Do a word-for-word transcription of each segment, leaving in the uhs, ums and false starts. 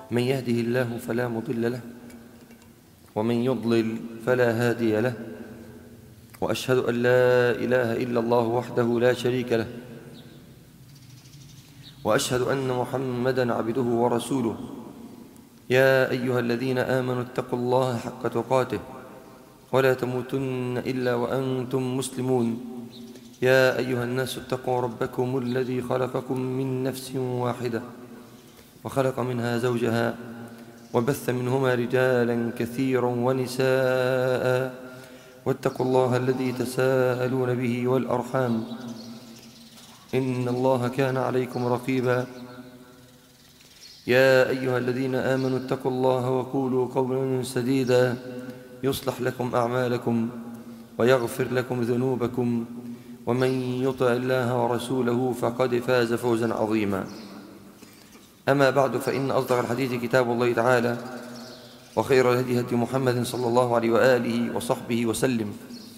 من يهده الله فلا مضل له ومن يضلل فلا هادي له، وأشهد أن لا إله إلا الله وحده لا شريك له، وأشهد أن محمدًا عبده ورسوله. يا أيها الذين آمنوا اتقوا الله حق تقاته ولا تموتن إلا وأنتم مسلمون. يا أيها الناس اتقوا ربكم الذي خلقكم من نفس واحدة وخلق منها زوجها وبث منهما رجالا كثيرا ونساء، واتقوا الله الذي تساءلون به والأرحام إن الله كان عليكم رقيبا. يا أيها الذين آمنوا اتقوا الله وقولوا قولا سديدا يصلح لكم أعمالكم ويغفر لكم ذنوبكم، ومن يطع الله ورسوله فقد فاز فوزا عظيما. أما بعد، فإن أصدق الحديث كتاب الله تعالى، وخير الهدي هدي محمد صلى الله عليه وآله وصحبه وسلم،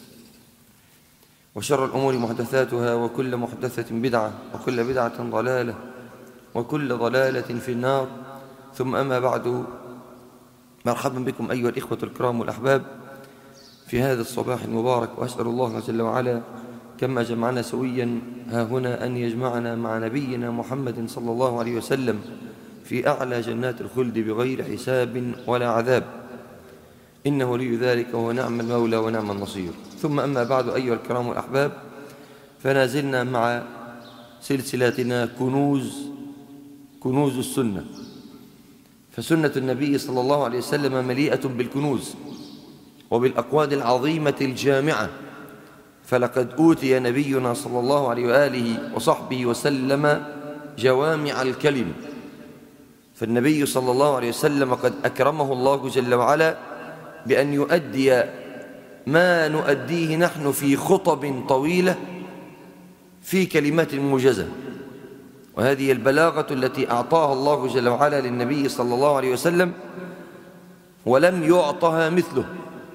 وشر الأمور محدثاتها، وكل محدثة بدعة، وكل بدعة ضلالة، وكل ضلالة في النار. ثم أما بعد، مرحبا بكم أيها الإخوة الكرام والأحباب في هذا الصباح المبارك، وأسأل الله جل وعلا كما جمعنا سويا ها هنا أن يجمعنا مع نبينا محمد صلى الله عليه وسلم في أعلى جنات الخلد بغير حساب ولا عذاب، إنه ولي ذلك وهو نعم المولى ونعم النصير. ثم أما بعد أيها الكرام والأحباب، فنازلنا مع سلسلتنا كنوز كنوز السنة. فسنة النبي صلى الله عليه وسلم مليئة بالكنوز وبالأقوال العظيمة الجامعة، فلقد أوتي نبينا صلى الله عليه وآله وصحبه وسلم جوامع الكلم. فالنبي صلى الله عليه وسلم قد أكرمه الله جل وعلا بأن يؤدي ما نؤديه نحن في خطب طويلة في كلمات موجزة، وهذه البلاغة التي أعطاها الله جل وعلا للنبي صلى الله عليه وسلم ولم يعطها مثله.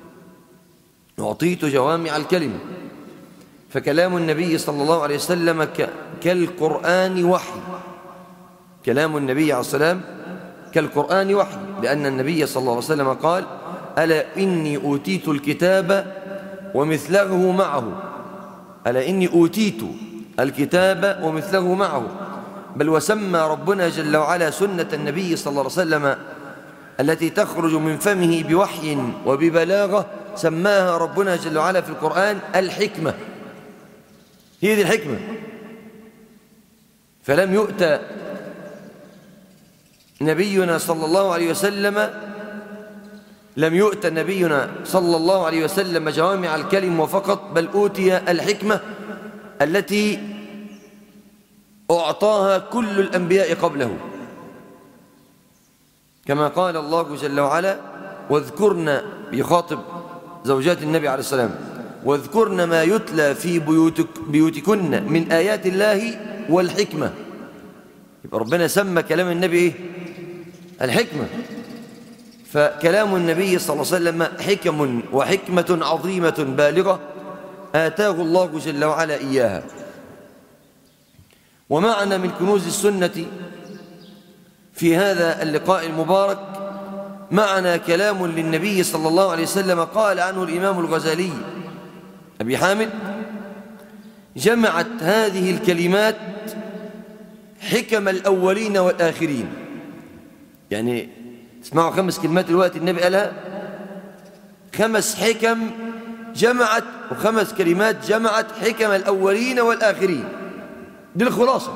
أعطيت جوامع الكلم، فكلام النبي صلى الله عليه وسلم كالقرآن وحي. كلام النبي عليه السلام كالقرآن وحي، لأن النبي صلى الله عليه وسلم قال: ألا إني أوتيت الكتاب ومثله معه. ألا إني أوتيت الكتاب ومثله معه. بل وسمى ربنا جل وعلا سنة النبي صلى الله عليه وسلم التي تخرج من فمه بوحي وببلاغة، سماها ربنا جل وعلا في القرآن الحكمة. هي دي الحكمة. فلم يؤت نبينا صلى الله عليه وسلم لم يؤت نبينا صلى الله عليه وسلم جوامع الكلم وفقط، بل أوتي الحكمة التي أعطاها كل الأنبياء قبله، كما قال الله جل وعلا: واذكرن، بيخاطب زوجات النبي عليه السلام: واذكرن ما يتلى في بيوتك بيوتكن من آيات الله والحكمة. يبقى ربنا سمى كلام النبي إيه؟ الحكمة. فكلام النبي صلى الله عليه وسلم حكم وحكمة عظيمة بالغة آتاه الله جل وعلا إياها. ومعنا من كنوز السنة في هذا اللقاء المبارك، معنا كلام للنبي صلى الله عليه وسلم قال عنه الإمام الغزالي أبي حامد: جمعت هذه الكلمات حكم الأولين والآخرين. يعني تسمعوا خمس كلمات الوقت النبي قالها، خمس حكم جمعت، وخمس كلمات جمعت حكم الأولين والآخرين. دي الخلاصة.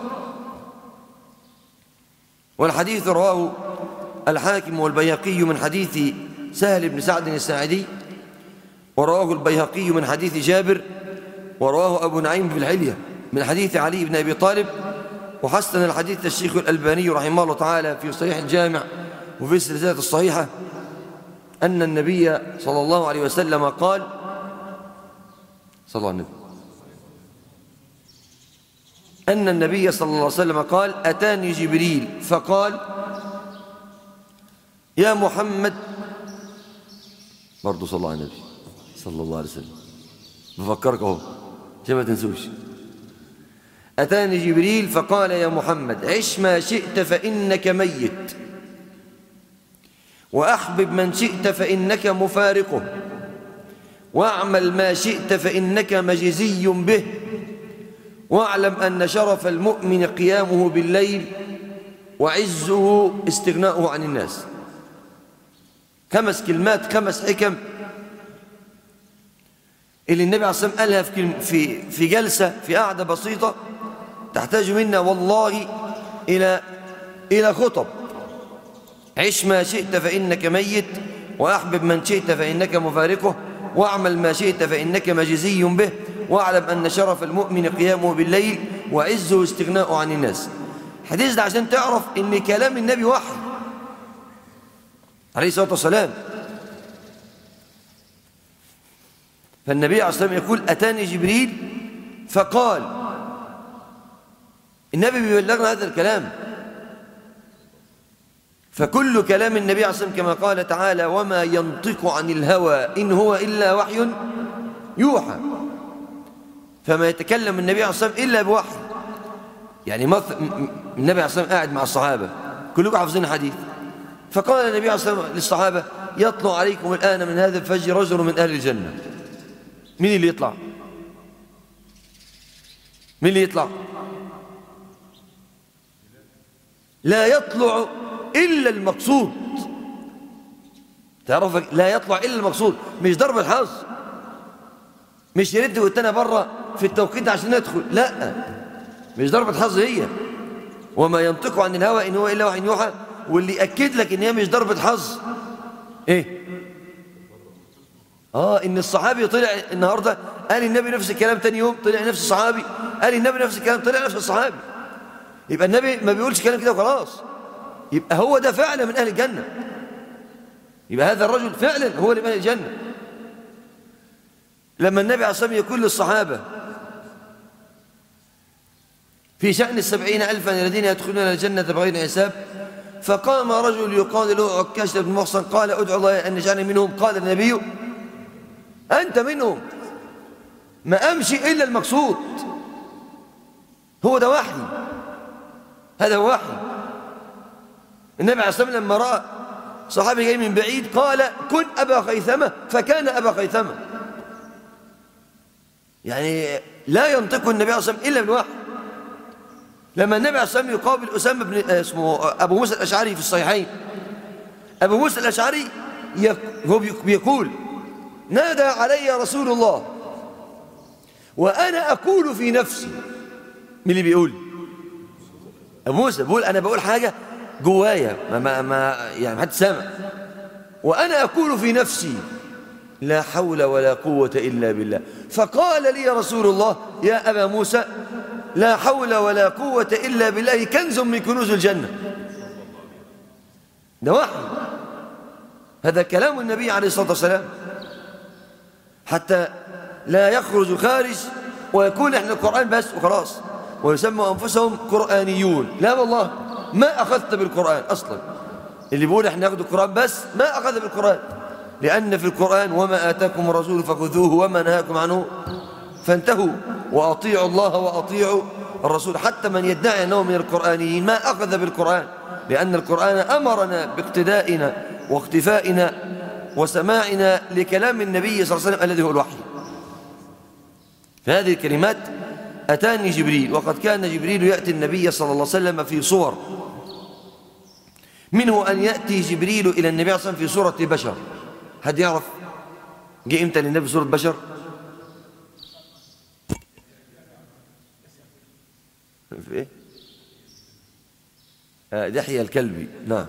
والحديث رواه الحاكم والبيهقي من حديث سهل بن سعد الساعدي، ورواه البيهقي من حديث جابر، ورواه أبو نعيم في الحلية من حديث علي بن أبي طالب، وحسن الحديث الشيخ الألباني رحمه الله تعالى في صحيح الجامع وفي السلسلة الصحيحة، أن النبي صلى الله عليه وسلم قال: صلى الله عليه وسلم أن النبي صلى الله عليه وسلم قال: أتاني جبريل فقال: يا محمد، برضو صلى الله عليه النبي صلى الله عليه وسلم، بفكرك اهو عشان ما تنسوش. أتاني جبريل فقال: يا محمد، عش ما شئت فإنك ميت. وأحبب من شئت فإنك مفارقه، واعمل ما شئت فإنك مجزي به، واعلم أن شرف المؤمن قيامه بالليل، وعزه استغناؤه عن الناس. خمس كلمات، خمس حكم اللي النبي عليه الصلاة والسلام قالها في في في جلسة، في قعدة بسيطة تحتاج منا والله إلى إلى خطب. عش ما شئت فإنك ميت، وأحبب من شئت فإنك مفارقه، واعمل ما شئت فإنك مجزي به، واعلم أن شرف المؤمن قيامه بالليل، وعزه استغناؤه عن الناس. الحديث ده عشان تعرف إن كلام النبي وحي عليه الصلاة والسلام. فالنبي عليه الصلاة والسلام يقول أتاني جبريل فقال، النبي بيبلغنا هذا الكلام. فكل كلام النبي عليه الصلاة والسلام كما قال تعالى وما ينطق عن الهوى إن هو إلا وحي يوحى. فما يتكلم النبي عليه الصلاة والسلام إلا بوحي. يعني النبي عليه الصلاة والسلام قاعد مع الصحابة كلكم حافظين الحديث، فقال النبي عليه الصلاة والسلام للصحابة يطلع عليكم الآن من هذا الفجر رجل من أهل الجنة. مين اللي يطلع؟ مين اللي يطلع؟ لا يطلع إلا المقصود. تعرف لا يطلع إلا المقصود، مش ضرب الحظ، مش يرد ويتنا بره في التوقيت عشان ندخل، لا مش ضربة حظ هي. وما ينطق عن الهوى إن هو إلا وحي يوحى. واللي يأكد لك إن هي مش ضربة حظ إيه؟ آه إن الصحابي طلع النهاردة قال النبي نفس الكلام، تاني يوم طلع نفس الصحابي قال النبي نفس الكلام، طلع نفس الصحابي. يبقى النبي ما بيقولش كلام كده وخلاص، يبقى هو ده فعلا من أهل الجنة. يبقى هذا الرجل فعلا هو اللي من أهل الجنة. لما النبي عليه الصلاة والسلام يقول للصحابة في شأن السبعين ألفا الذين يدخلون الجنة بغير حساب، فقام رجل يقال له عكاشة بن محصن قال ادعو الله أن يجعلني منهم. قال النبي أنت منهم، ما أمشي إلا المقصود. هو ده وحي، هذا هو وحي. النبي عليه الصلاة والسلام لما رأى صحابي جاي من بعيد قال كن أبا خيثمة، فكان أبا خيثمة. يعني لا ينطق النبي عليه الصلاة والسلام إلا بالوحي. لما النبي عليه الصلاة والسلام يقابل أسامة بن اسمه أبو موسى الأشعري في الصحيحين، أبو موسى الأشعري هو بيقول نادى علي رسول الله وأنا أقول في نفسي. مين اللي بيقول؟ أبو موسى بيقول أنا بقول حاجة جوايا ما ما ما يعني ما حد سامع. وأنا أقول في نفسي لا حول ولا قوة إلا بالله. فقال لي رسول الله يا أبا موسى لا حول ولا قوة إلا بالله كنز من كنوز الجنة. ده وحي، هذا كلام النبي عليه الصلاة والسلام، حتى لا يخرج خارج ويكون احنا القرآن بس وخلاص ويسموا أنفسهم قرآنيون. لا والله ما أخذت بالقرآن أصلا. اللي بيقول احنا ناخذ القرآن بس ما أخذ بالقرآن، لأن في القرآن وما آتاكم الرسول فخذوه وما نهاكم عنه فانتهوا وأطيعوا الله وأطيعوا الرسول. حتى من يدعي أنه من القرآنيين ما أخذ بالقرآن، لأن القرآن أمرنا باقتدائنا واختفائنا وسماعنا لكلام النبي صلى الله عليه وسلم الذي هو الوحي. في هذه الكلمات أتاني جبريل، وقد كان جبريل يأتي النبي صلى الله عليه وسلم في صور، منه أن يأتي جبريل إلى النبي صلى الله عليه وسلم في صورة بشر. حد يعرف جاء إمتى للنبي في صورة بشر؟ في إيه؟ آه دحية الكلبي. نعم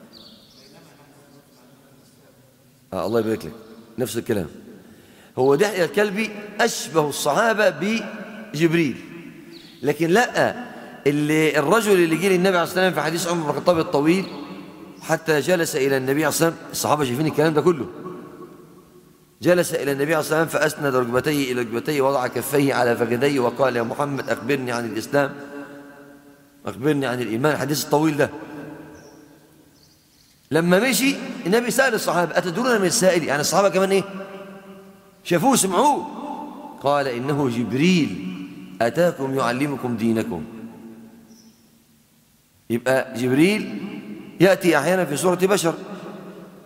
آه الله يبارك لك، نفس الكلام. هو دحية الكلبي أشبه الصحابة بجبريل، لكن لا، اللي الرجل اللي جه للنبي عليه الصلاة والسلام في حديث عمر بن الخطاب الطويل حتى جلس إلى النبي عليه الصلاة والسلام، الصحابة شايفين الكلام ده كله، جلس إلى النبي عليه الصلاة والسلام فأسند ركبتيه إلى ركبتيه ووضع كفيه على فخذيه وقال يا محمد أخبرني عن الإسلام، أخبرني عن الإيمان، الحديث الطويل ده. لما مشي النبي سأل الصحابة أتدرون من السائل؟ يعني الصحابة كمان إيه شافوه سمعوه. قال إنه جبريل أتاكم يعلمكم دينكم. يبقى جبريل يأتي أحيانا في صورة بشر،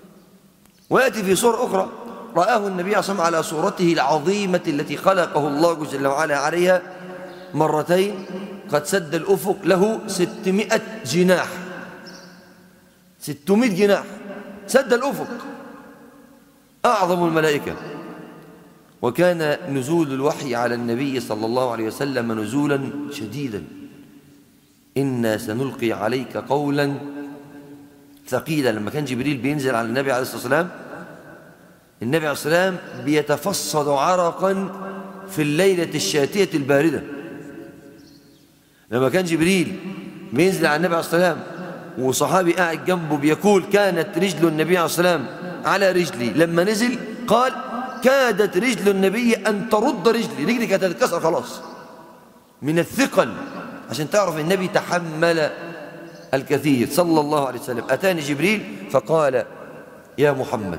ويأتي في صور أخرى رآه النبي صلى الله عليه وسلم على صورته العظيمة التي خلقه الله جل وعلا عليها مرتين، قد سد الأفق له ستمائة جناح، ستمائة جناح سد الأفق، أعظم الملائكة. وكان نزول الوحي على النبي صلى الله عليه وسلم نزولا شديدا، إنا سنلقي عليك قولا ثقيلا. لما كان جبريل بينزل على النبي عليه الصلاة والسلام، النبي عليه الصلاة والسلام بيتفصد عرقا في الليلة الشاتية الباردة. لما كان جبريل بينزل على النبي عليه الصلاة والسلام وصحابي قاعد جنبه بيقول كانت رجل النبي عليه الصلاة والسلام على رجلي، لما نزل قال كادت رجل النبي أن ترد رجلي، رجلي كانت تتكسر خلاص من الثقل، عشان تعرف النبي تحمل الكثير صلى الله عليه وسلم. أتاني جبريل فقال يا محمد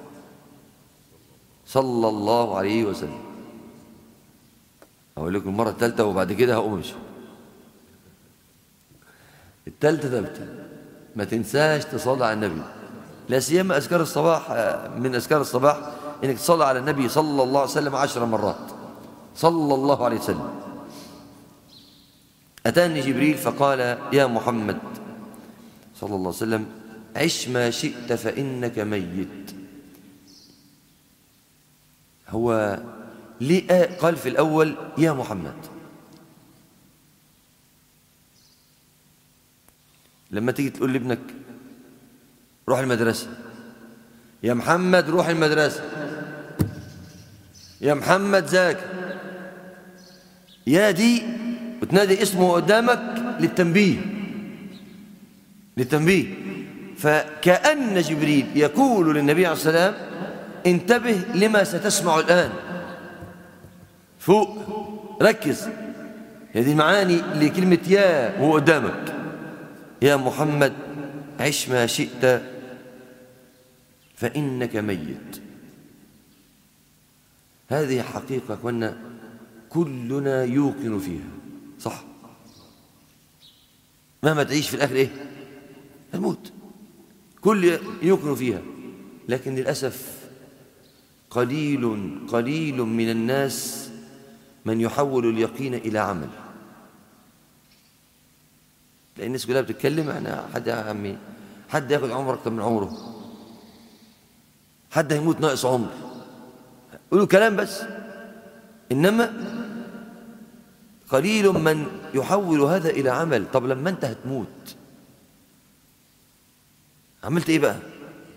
صلى الله عليه وسلم. أقول لكم المرة الثالثة وبعد كده هقوم أمشي. الثالثة ثابتة، ما تنساش تصلي على النبي، لا سيما أذكار الصباح. من أذكار الصباح إنك تصلي على النبي صلى الله عليه وسلم عشر مرات صلى الله عليه وسلم. أتاني جبريل فقال يا محمد صلى الله عليه وسلم عش ما شئت فإنك ميت. هو ليه قال في الأول يا محمد؟ لما تيجي تقول لابنك روح المدرسة، يا محمد روح المدرسة، يا محمد ذاكر، يا دي وتنادي اسمه قدامك للتنبيه للتنبيه فكأن جبريل يقول للنبي عليه الصلاة والسلام انتبه لما ستسمع الآن، فوق ركز. هذه المعاني لكلمة يا وهو قدامك، يا محمد عش ما شئت فإنك ميت. هذه حقيقة كنا كلنا يوقن فيها، صح؟ مهما تعيش في الآخر إيه؟ الموت، كل يوقن فيها. لكن للأسف قليل قليل من الناس من يحول اليقين إلى عمل. لأن الناس كلها بتتكلم احنا حد يا عمي حد ياخد عمر أكتر من عمره، حد هيموت ناقص عمر، يقولوا كلام بس. إنما قليل من يحول هذا إلى عمل. طب لما أنت هتموت عملت إيه بقى؟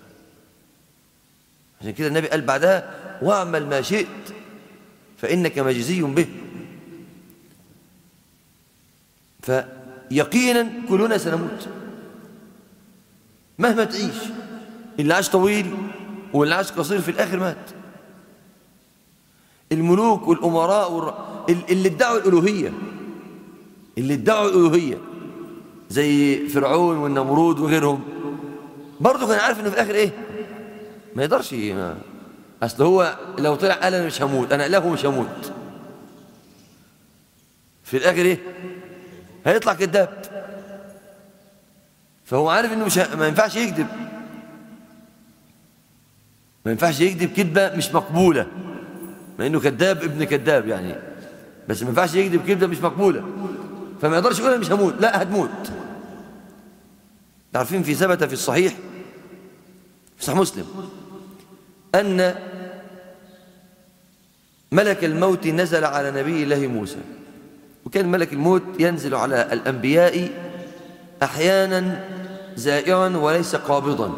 عشان كده النبي قال بعدها واعمل ما شئت فإنك مجزي به. فيقينا كلنا سنموت مهما تعيش، اللي عاش طويل واللي عاش قصير في الآخر مات. الملوك والأمراء والر... اللي ادعوا الألوهية اللي ادعوا الألوهية زي فرعون والنمرود وغيرهم برضه كان عارف انه في الآخر ايه؟ ما يقدرش ما. اصل هو لو طلع قال انا مش هموت، انا اله مش هموت، في الآخر ايه؟ هيطلع كذاب. فهو عارف انه مش ه... ما ينفعش يكذب، ما ينفعش يكذب كذبة مش مقبولة، مع انه كذاب ابن كذاب يعني، بس ما ينفعش يكذب كذبة مش مقبولة. فما يقدرش يقول انا مش هموت، لا هتموت. تعرفين في ثبت في الصحيح في صحيح مسلم أن ملك الموت نزل على نبي الله موسى، وكان ملك الموت ينزل على الأنبياء أحيانا زائرا وليس قابضا.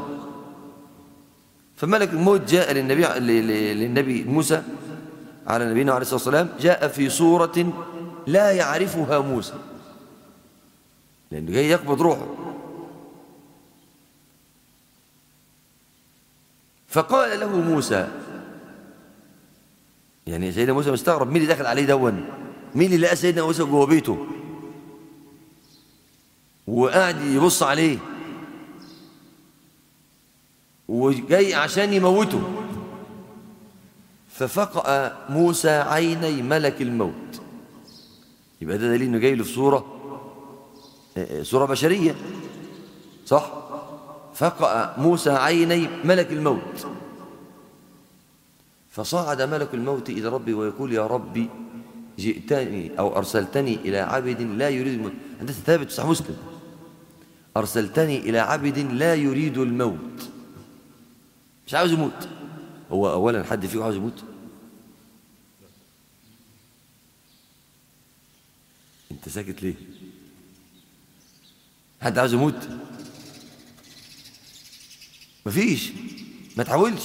فملك الموت جاء للنبي, للنبي موسى على نبينا عليه الصلاة والسلام، جاء في صورة لا يعرفها موسى لأنه جاي يقبض روحه. فقال له موسى، يعني سيدنا موسى مستغرب مين اللي دخل عليه دون، مين اللي لقى سيدنا موسى جوه بيته وقاعد يبص عليه وجاي عشان يموته. ففقأ موسى عيني ملك الموت، يبقى ده دليل انه جاي له في صورة صورة بشرية، صح؟ فقأ موسى عيني ملك الموت، فصعد ملك الموت إلى ربي ويقول يا ربي جئتني أو أرسلتني إلى عبد لا يريد الموت. حديث ثابت صحيح مسلم، أرسلتني إلى عبد لا يريد الموت، مش عاوز يموت. هو أولا حد فيه عاوز يموت؟ أنت ساكت ليه؟ حد عاوز يموت؟ مفيش، ما تحاولش.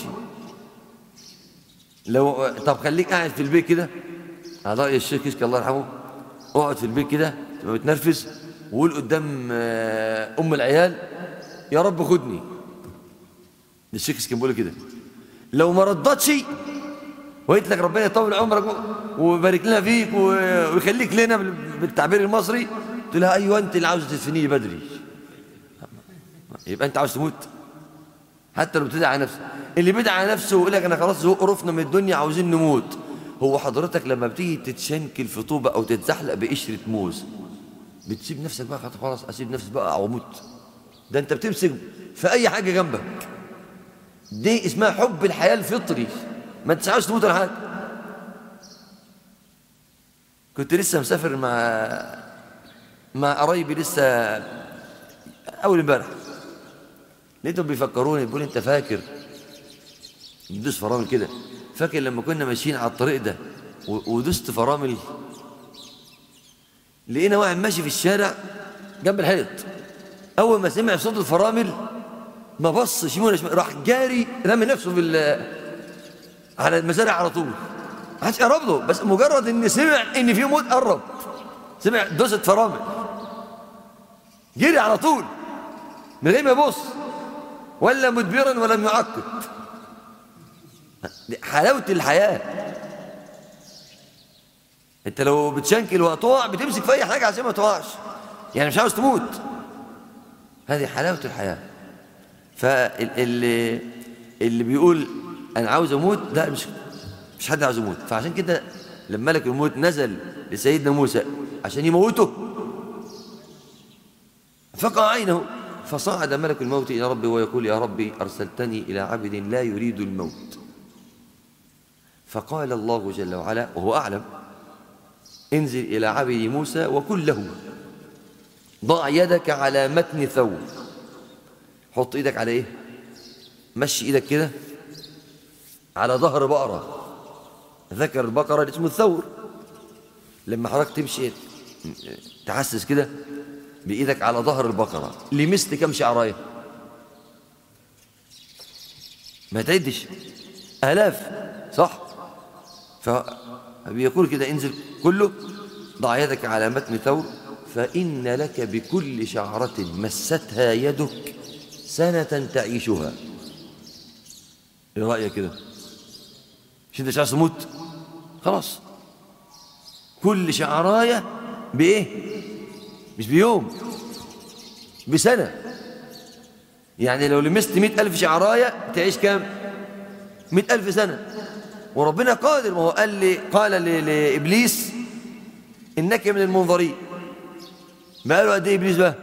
لو طب خليك قاعد في البيت كده على رأي الشيخ كشك الله يرحمه، اقعد في البيت كده تبقى بتنرفز وقول قدام ام العيال يا رب خدني. الشيخ كشك كان بيقول كده، لو ما ردتش وقلت لك ربنا يطول عمرك ويبارك لنا فيك ويخليك لنا بالتعبير المصري، تقول لها ايوه انت اللي عاوزه تدفنيني بدري، يبقى انت عاوز تموت. حتى لو بتدعي على نفسك، اللي بيدعي على نفسه ويقول لك انا خلاص قرفنا من الدنيا عاوزين نموت. هو حضرتك لما بتيجي تتشنكل في طوبه او تتزحلق بقشره موز بتسيب نفسك بقى خلاص اسيب نفسي بقى او اموت؟ ده انت بتمسك في اي حاجه جنبك. دي اسمها حب الحياه الفطري، ما انتش عاوز تموت ولا حاجه. كنت لسه مسافر مع مع قرايبي لسه اول امبارح، لقيتهم بيفكروني بيقولوا انت فاكر ندوس فرامل كده؟ فاكر لما كنا ماشيين على الطريق ده ودوست فرامل؟ لقينا واحد ماشي في الشارع جنب الحيط، اول ما سمع صوت الفرامل ما بصش يمين ولا شمال، راح جاري رمي نفسه في على المزارع على طول. ما حدش قرب له، بس مجرد ان سمع ان في موت قرب، سمع دوسة فرامل جري على طول من غير ما يبص ولا مدبرا ولا يعقب. حلاوة الحياة. انت لو بتشنكل وهتقع بتمسك في اي حاجة عشان ما تقعش، يعني مش عاوز تموت. هذه حلاوة الحياة. فاللي اللي بيقول انا عاوز اموت لا، مش مش حد عاوز يموت. فعشان كده لما ملك الموت نزل لسيدنا موسى عشان يموته فقع عينه، فصعد ملك الموت إلى ربه ويقول يا ربي أرسلتني إلى عبد لا يريد الموت. فقال الله جل وعلا وهو أعلم انزل إلى عبد موسى وقل له ضع يدك على متن ثور. حط إيدك على إيه؟ مشي إيدك كده على ظهر بقرة، ذكر البقرة اللي اسمه الثور. لما حضرتك تمشي تحسس كده بإيدك على ظهر البقرة، لمست كم شعراية؟ ما تعدش، آلاف، صح؟ فبيقول كده انزل كله ضع يدك على متن ثور فإن لك بكل شعرة مستها يدك سنة تعيشها. ايه رأيك كده؟ مش انت مش عايز تموت؟ خلاص، كل شعراية بإيه؟ مش بيوم، بسنة. يعني لو لمست مئة ألف شعراية تعيش كام؟ مئة ألف سنة. وربنا قادر، ما هو قال لي قال لإبليس إنك من المنظرين. ما قالوا قد إيه إبليس بقى؟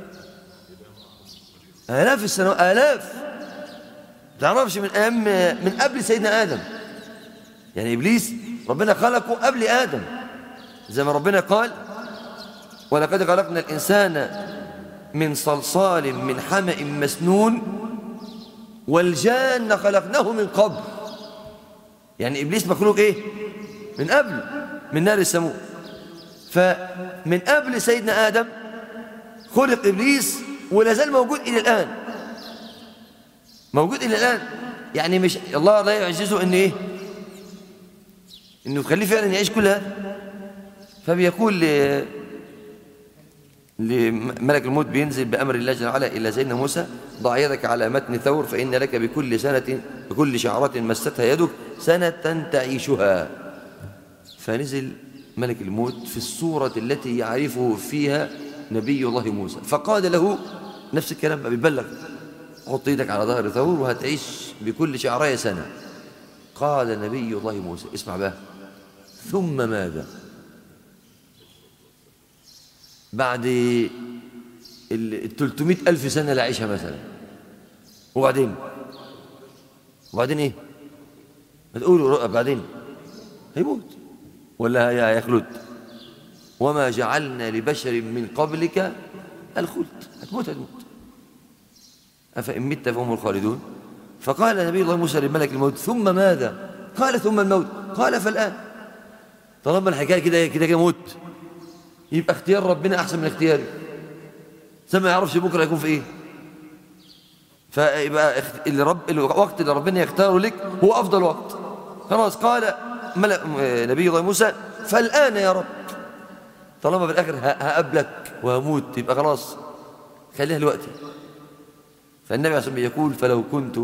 آلاف السنوات، آلاف. ما تعرفش من أيام من قبل سيدنا آدم. يعني إبليس ربنا خلقه قبل آدم، زي ما ربنا قال ولقد خلقنا الإنسان من صلصال من حمأ مسنون والجان خلقناه من قبل. يعني إبليس مخلوق إيه؟ من قبل، من نار السموم. فمن قبل سيدنا آدم خلق إبليس ولا زال موجود إلى الآن، موجود إلى الآن. يعني مش الله لا يعجزه إن إيه؟ إنه يخليه فعلا يعيش كل هذا. فبيقول ل... لملك الموت بينزل بأمر الله جل وعلا إلى سيدنا موسى ضع يدك على متن ثور فإن لك بكل سنة بكل شعرة مستها يدك سنة تعيشها. فنزل ملك الموت في الصورة التي يعرفه فيها نبي الله موسى، فقال له نفس الكلام بقى بيبلغ حط يدك على ظهر ثور وهتعيش بكل شعراية سنة. قال نبي الله موسى اسمع بقى ثم ماذا؟ بعد ال ثلاثمائة ألف سنة اللي عيشها مثلا وبعدين وبعدين إيه؟ ما تقولوا بعدين هيموت ولا هيخلد؟ وما جعلنا لبشر من قبلك الخلد، هتموت هتموت أفإن مت فهم الخالدون. فقال نبي الله موسى للملك الموت ثم ماذا؟ قال ثم الموت. قال فالآن. طالما الحكاية كده كده كده موت، يبقى اختيار ربنا أحسن من اختياري. سما يعرفش بكرة يكون في إيه، فيبقى اللي رب الوقت اللي ربنا يختاره لك هو أفضل وقت. خلاص. قال نبي الله موسى فالآن يا رب، طالما في الآخر هقابلك وهموت يبقى خلاص خليها دلوقتي. فالنبي عليه الصلاة والسلام يقول فلو كنت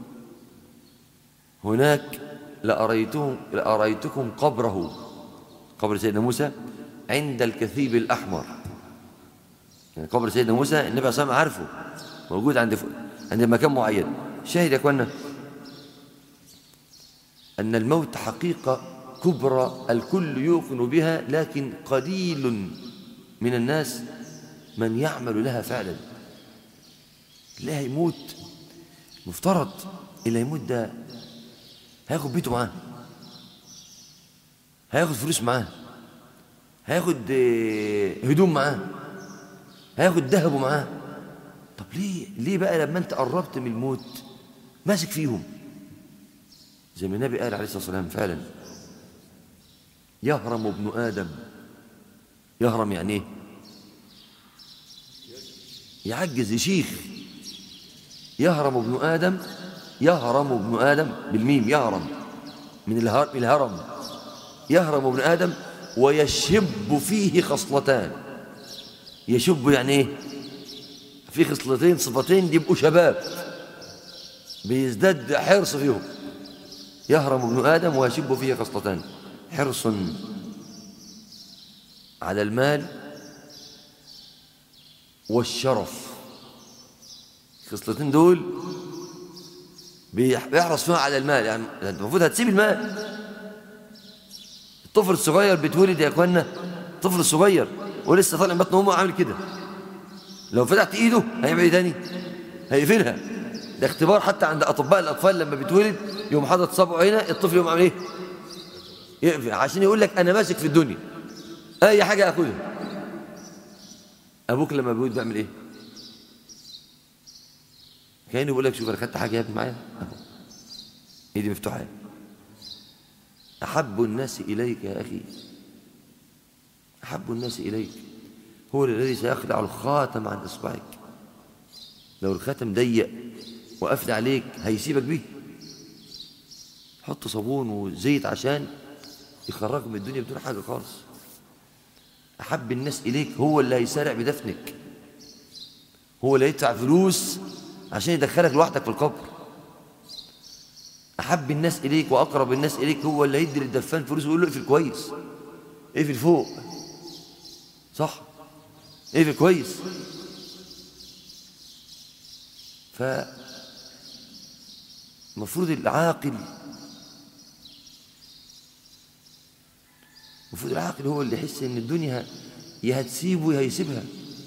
هناك لأريتهم لأريتكم قبره، قبر سيدنا موسى عند الكثيب الأحمر. يعني قبر سيدنا موسى النبي عليه الصلاة والسلام عارفه موجود عند عند مكان معين. شاهد يا أخوانا أن الموت حقيقة كبرى الكل يوقن بها، لكن قليل من الناس من يعمل لها فعلا. اللي هيموت مفترض اللي هيموت ده هياخد بيته معاه، هياخد فلوس معاه، هياخد هدوم معاه، هياخد ذهبه معاه. طب ليه ليه بقى لما انت قربت من الموت ماسك فيهم؟ زي ما النبي قال عليه الصلاة والسلام فعلا يهرم ابن آدم. يهرم يعني ايه؟ يعجز، يشيخ. يهرم ابن آدم، يهرم ابن آدم بالميم، يهرم من الهرم. يهرم ابن آدم ويشب فيه خصلتان. يشب يعني ايه؟ في خصلتين صفتين يبقوا شباب بيزداد حرص فيهم. يهرم ابن آدم ويشب فيه خصلتان: حرص على المال والشرف. الخصلتين دول بيحرص فيها على المال. يعني انت المفروض هتسيب المال. الطفل الصغير بيتولد يا اخوانا، الطفل الصغير ولسه طالع من بطن امه عامل كده، لو فتحت ايده هيعمل ايه تاني؟ هيقفلها. ده اختبار حتى عند اطباء الاطفال، لما بيتولد يقوم حاطط صبعه هنا، الطفل يقوم عامل ايه؟ يقفل، عشان يقول لك انا ماسك في الدنيا، اي حاجه اخدها. ابوك لما بيولد بيعمل ايه؟ كانه بيقول لك شوف انا خدت حاجه يا ابني معايا اهو، ايدي مفتوحه. احب الناس اليك يا اخي، احب الناس اليك هو الذي سيخلع الخاتم عن اصبعك. لو الخاتم ضيق وقفل عليك هيسيبك بيه. حط صابون وزيت عشان يخرجك من الدنيا بدون حاجه خالص. احب الناس اليك هو اللي هيسارع بدفنك، هو اللي هيدفع فلوس عشان يدخلك لوحدك في القبر. احب الناس اليك واقرب الناس اليك هو اللي هيدي للدفان فلوس ويقول له اقفل كويس، اقفل فوق، صح، اقفل كويس. فالمفروض العاقل المفروض العاقل هو اللي يحس ان الدنيا يا هتسيبه يا هيسيبها.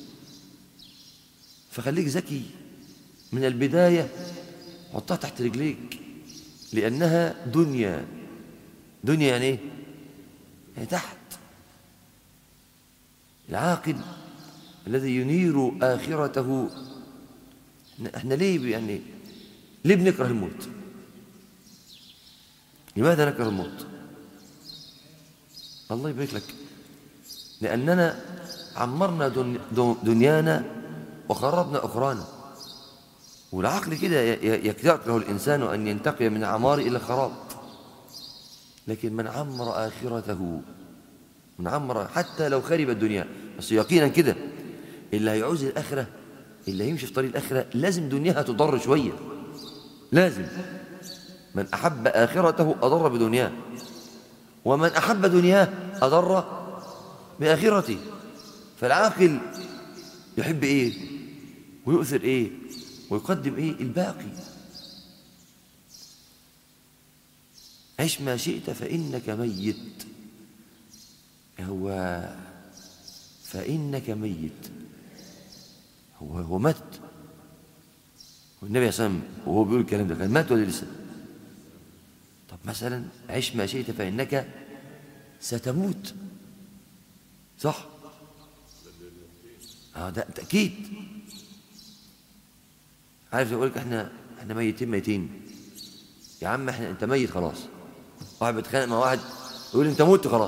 فخليك ذكي من البداية، حطها تحت رجليك، لأنها دنيا. دنيا يعني ايه؟ يعني تحت. العاقل الذي ينير آخرته. احنا ليه يعني ليه بنكره الموت؟ لماذا نكره الموت؟ الله يبارك لك. لأننا عمرنا دنيانا وخربنا أخرانا. والعقل كده يكره الإنسان أن ينتقل من عمار إلى خراب. لكن من عمر آخرته، من عمر حتى لو خرب الدنيا، بس يقينا كده اللي هيعوز الآخرة، اللي هيمشي في طريق الآخرة لازم دنياها تضر شوية، لازم. من أحب آخرته أضر بدنياه، ومن أحب دنياه أضر بآخرته. فالعاقل يحب إيه ويؤثر إيه ويقدم إيه؟ الباقي. عش ما شئت فإنك ميت. هو فإنك ميت، هو هو مات، والنبي صلى الله عليه وسلم وهو بيقول الكلام ده كان مات ولا لسه؟ طب مثلا عش ما شئت فإنك ستموت، صح؟ اه ده تأكيد. عارف يقول لك احنا احنا ميتين ميتين يا عم، احنا انت ميت خلاص. واحد بيتخانق مع واحد يقول انت مت خلاص،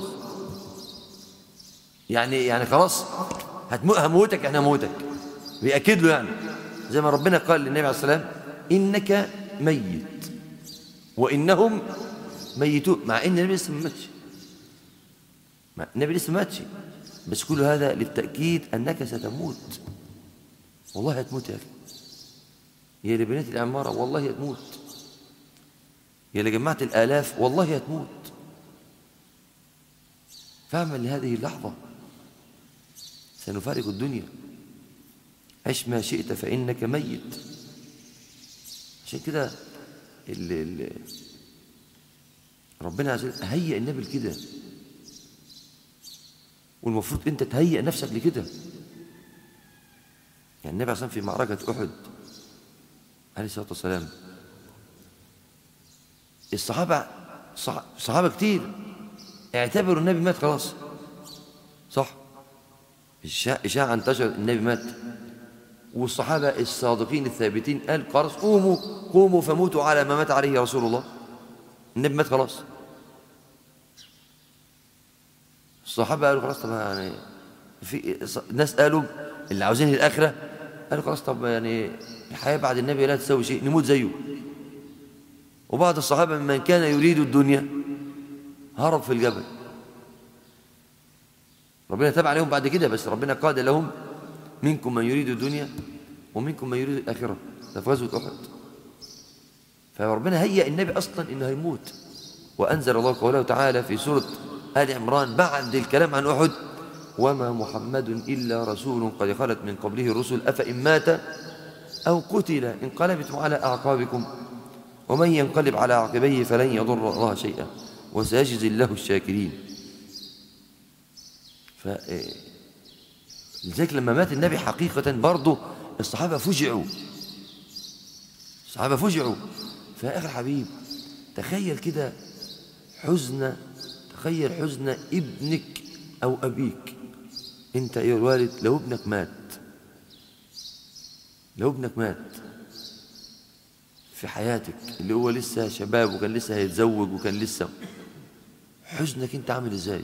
يعني يعني خلاص هتموت، هموتك احنا هموتك، بيأكد له يعني. زي ما ربنا قال للنبي عليه الصلاة والسلام إنك ميت وإنهم ميتون، مع إن النبي لسه ما ماتش، مع النبي لسه ما ماتش، بس كل هذا للتأكيد أنك ستموت. والله هتموت يا أخي، يا اللي بنيت العمارة والله هتموت، يا اللي جمعت الآلاف والله هتموت. فاعمل لهذه اللحظة سنفارق الدنيا. عش ما شئت فإنك ميت. عشان كده ال ال ربنا عز وجل هيئ النبي لكده، والمفروض أنت تهيئ نفسك لكده. يعني النبي عصام في معركة أحد عليه الصلاة والسلام، الصحابة صحابة كتير اعتبروا النبي مات خلاص، صح؟ إشاعة انتشر النبي مات، والصحابة الصادقين الثابتين قال خلاص قوموا قوموا فموتوا على ما مات عليه رسول الله، النبي مات خلاص. الصحابة قالوا خلاص طب يعني في ناس قالوا اللي عاوزين الآخرة قالوا خلاص طب يعني الحياة بعد النبي لا تساوي شيء، نموت زيه. وبعض الصحابة ممن كان يريد الدنيا هرب في الجبل. ربنا تابع عليهم بعد كده، بس ربنا قاد لهم منكم من يريد الدنيا ومنكم من يريد الآخرة، ده في غزوة أحد. فربنا هيأ النبي أصلا إنه هيموت، وأنزل الله قوله تعالى في سورة آل عمران بعد الكلام عن أحد وما محمد إلا رسول قد خلت من قبله الرسل أفإن مات أو قتل انقلبتم على أعقابكم ومن ينقلب على عقبيه فلن يضر الله شيئا وسيجزي الله الشاكرين. فلذلك لما مات النبي حقيقة برضه الصحابة فجعوا، الصحابة فجعوا. فيا أخي الحبيب تخيل كده حزن، تخيل حزن ابنك أو أبيك أنت أيها الوالد، لو ابنك مات، لو ابنك مات في حياتك اللي هو لسه شباب وكان لسه هيتزوج وكان لسه، حزنك أنت عامل إزاي؟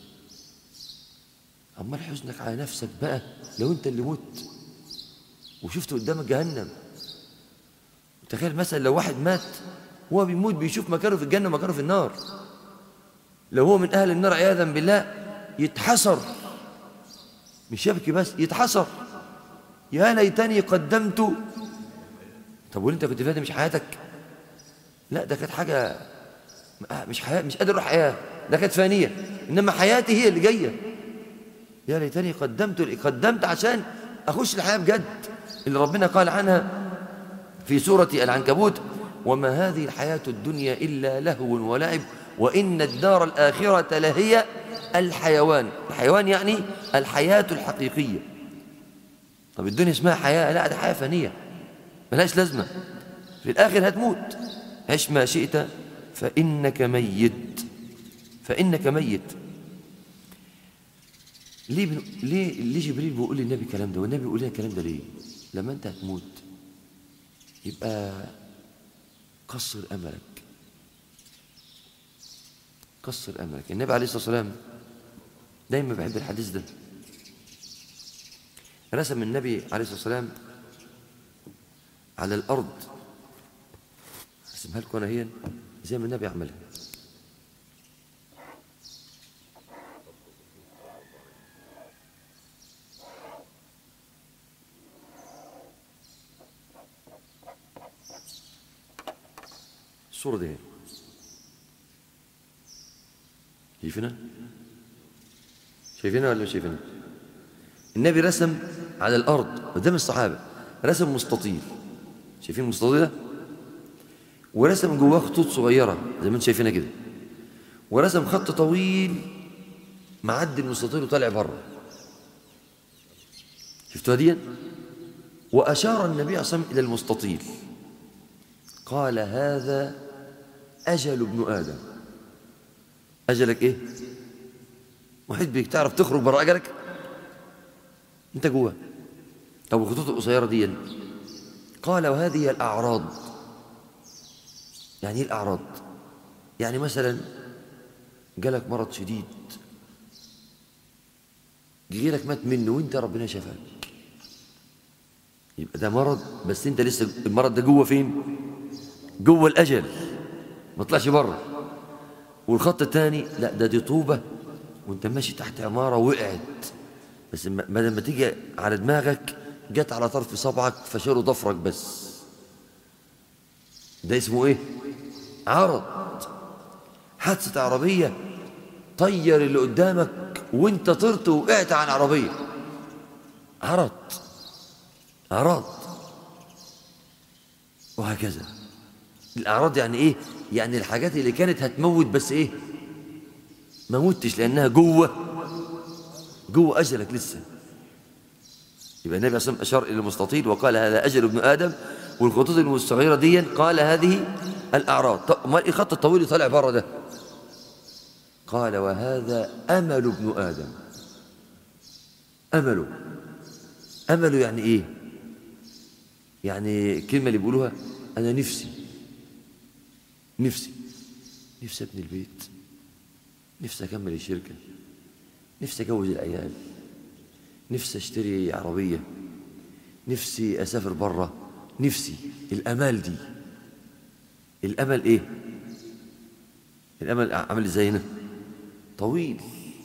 أمال حزنك على نفسك بقى لو أنت اللي مت وشفت قدامك جهنم. تخيل مثلا لو واحد مات هو بيموت بيشوف مكانه في الجنة ومكانه في النار، لو هو من أهل النار عياذا بالله يتحسر، مش يبكي بس يتحسر، يا ليتني قدمت. طب واللي انت كنت فيها دي مش حياتك؟ لا ده كانت حاجة مش حياة، مش قادر اروح حياة، ده كانت فانية، انما حياتي هي اللي جاية. يا ليتني قدمت قدمت عشان اخش الحياة بجد اللي ربنا قال عنها في سورة العنكبوت وما هذه الحياة الدنيا إلا لهو ولعب وإن الدار الآخرة لهي الحيوان. الحيوان يعني الحياة الحقيقية. طب الدنيا اسمها حياة؟ لا ده حياة فانية ملهاش لازمة، في الآخر هتموت. عش ما شئت فإنك ميت، فإنك ميت. ليه بن... ليه ليه جبريل بيقول للنبي الكلام ده والنبي بيقول لنا الكلام ده ليه؟ لما أنت هتموت يبقى قصر أملك، قصر أملك. النبي عليه الصلاة والسلام دايما بحب الحديث ده. رسم النبي عليه الصلاة والسلام على الأرض، رسمها لكم أنا هي زي ما النبي عملها. الصورة دي شايفينها؟ شايفينها ولا مش شايفينها؟ النبي رسم على الأرض قدام الصحابة، رسم مستطيل، شايفين المستطيل ده؟ ورسم جواه خطوط صغيرة زي ما انتم شايفينها كده، ورسم خط طويل معدي المستطيل وطالع بره. شفتوها دي؟ وأشار النبي صلى الله عليه وسلم إلى المستطيل، قال هذا أجل ابن آدم. أجلك إيه؟ واحد بيك تعرف تخرج برا أجلك؟ أنت جوه. طب الخطوط القصيرة دي، قال وهذه الأعراض. يعني إيه الأعراض؟ يعني مثلا جالك مرض شديد، غيرك مات منه وانت ربنا شفاك، يبقى ده مرض، بس انت لسه المرض ده جوه فين؟ جوه الأجل، ما طلعش بره. والخط الثاني لا، ده دي طوبة وانت ماشي تحت عمارة وقعت، بس بدل ما تيجي على دماغك جت على طرف صبعك فشالوا ضفرك بس. ده اسمه ايه؟ عرض. حادثة عربية طير اللي قدامك وانت طرت وقعت عن عربية، عرض. أعراض. وهكذا الأعراض يعني إيه؟ يعني الحاجات اللي كانت هتموت بس إيه؟ ما موتش لأنها جوه جوه أجلك لسه. يبقى النبي عليه الصلاة والسلام أشار إلى المستطيل وقال هذا أجل ابن آدم، والخطوط الصغيرة دي قال هذه الأعراض. طب ما الخط الطويل اللي طالع بره ده؟ قال وهذا أمل ابن آدم. أمله. أمله يعني إيه؟ يعني الكلمة اللي بيقولوها أنا نفسي نفسي نفسي أبني البيت، نفسي أكمل الشركة، نفسي أجوز العيال، نفسي أشتري عربية، نفسي أسافر برا، نفسي. الأمال دي، الأمل إيه؟ الأمل عمل إزاي هنا؟ طويل.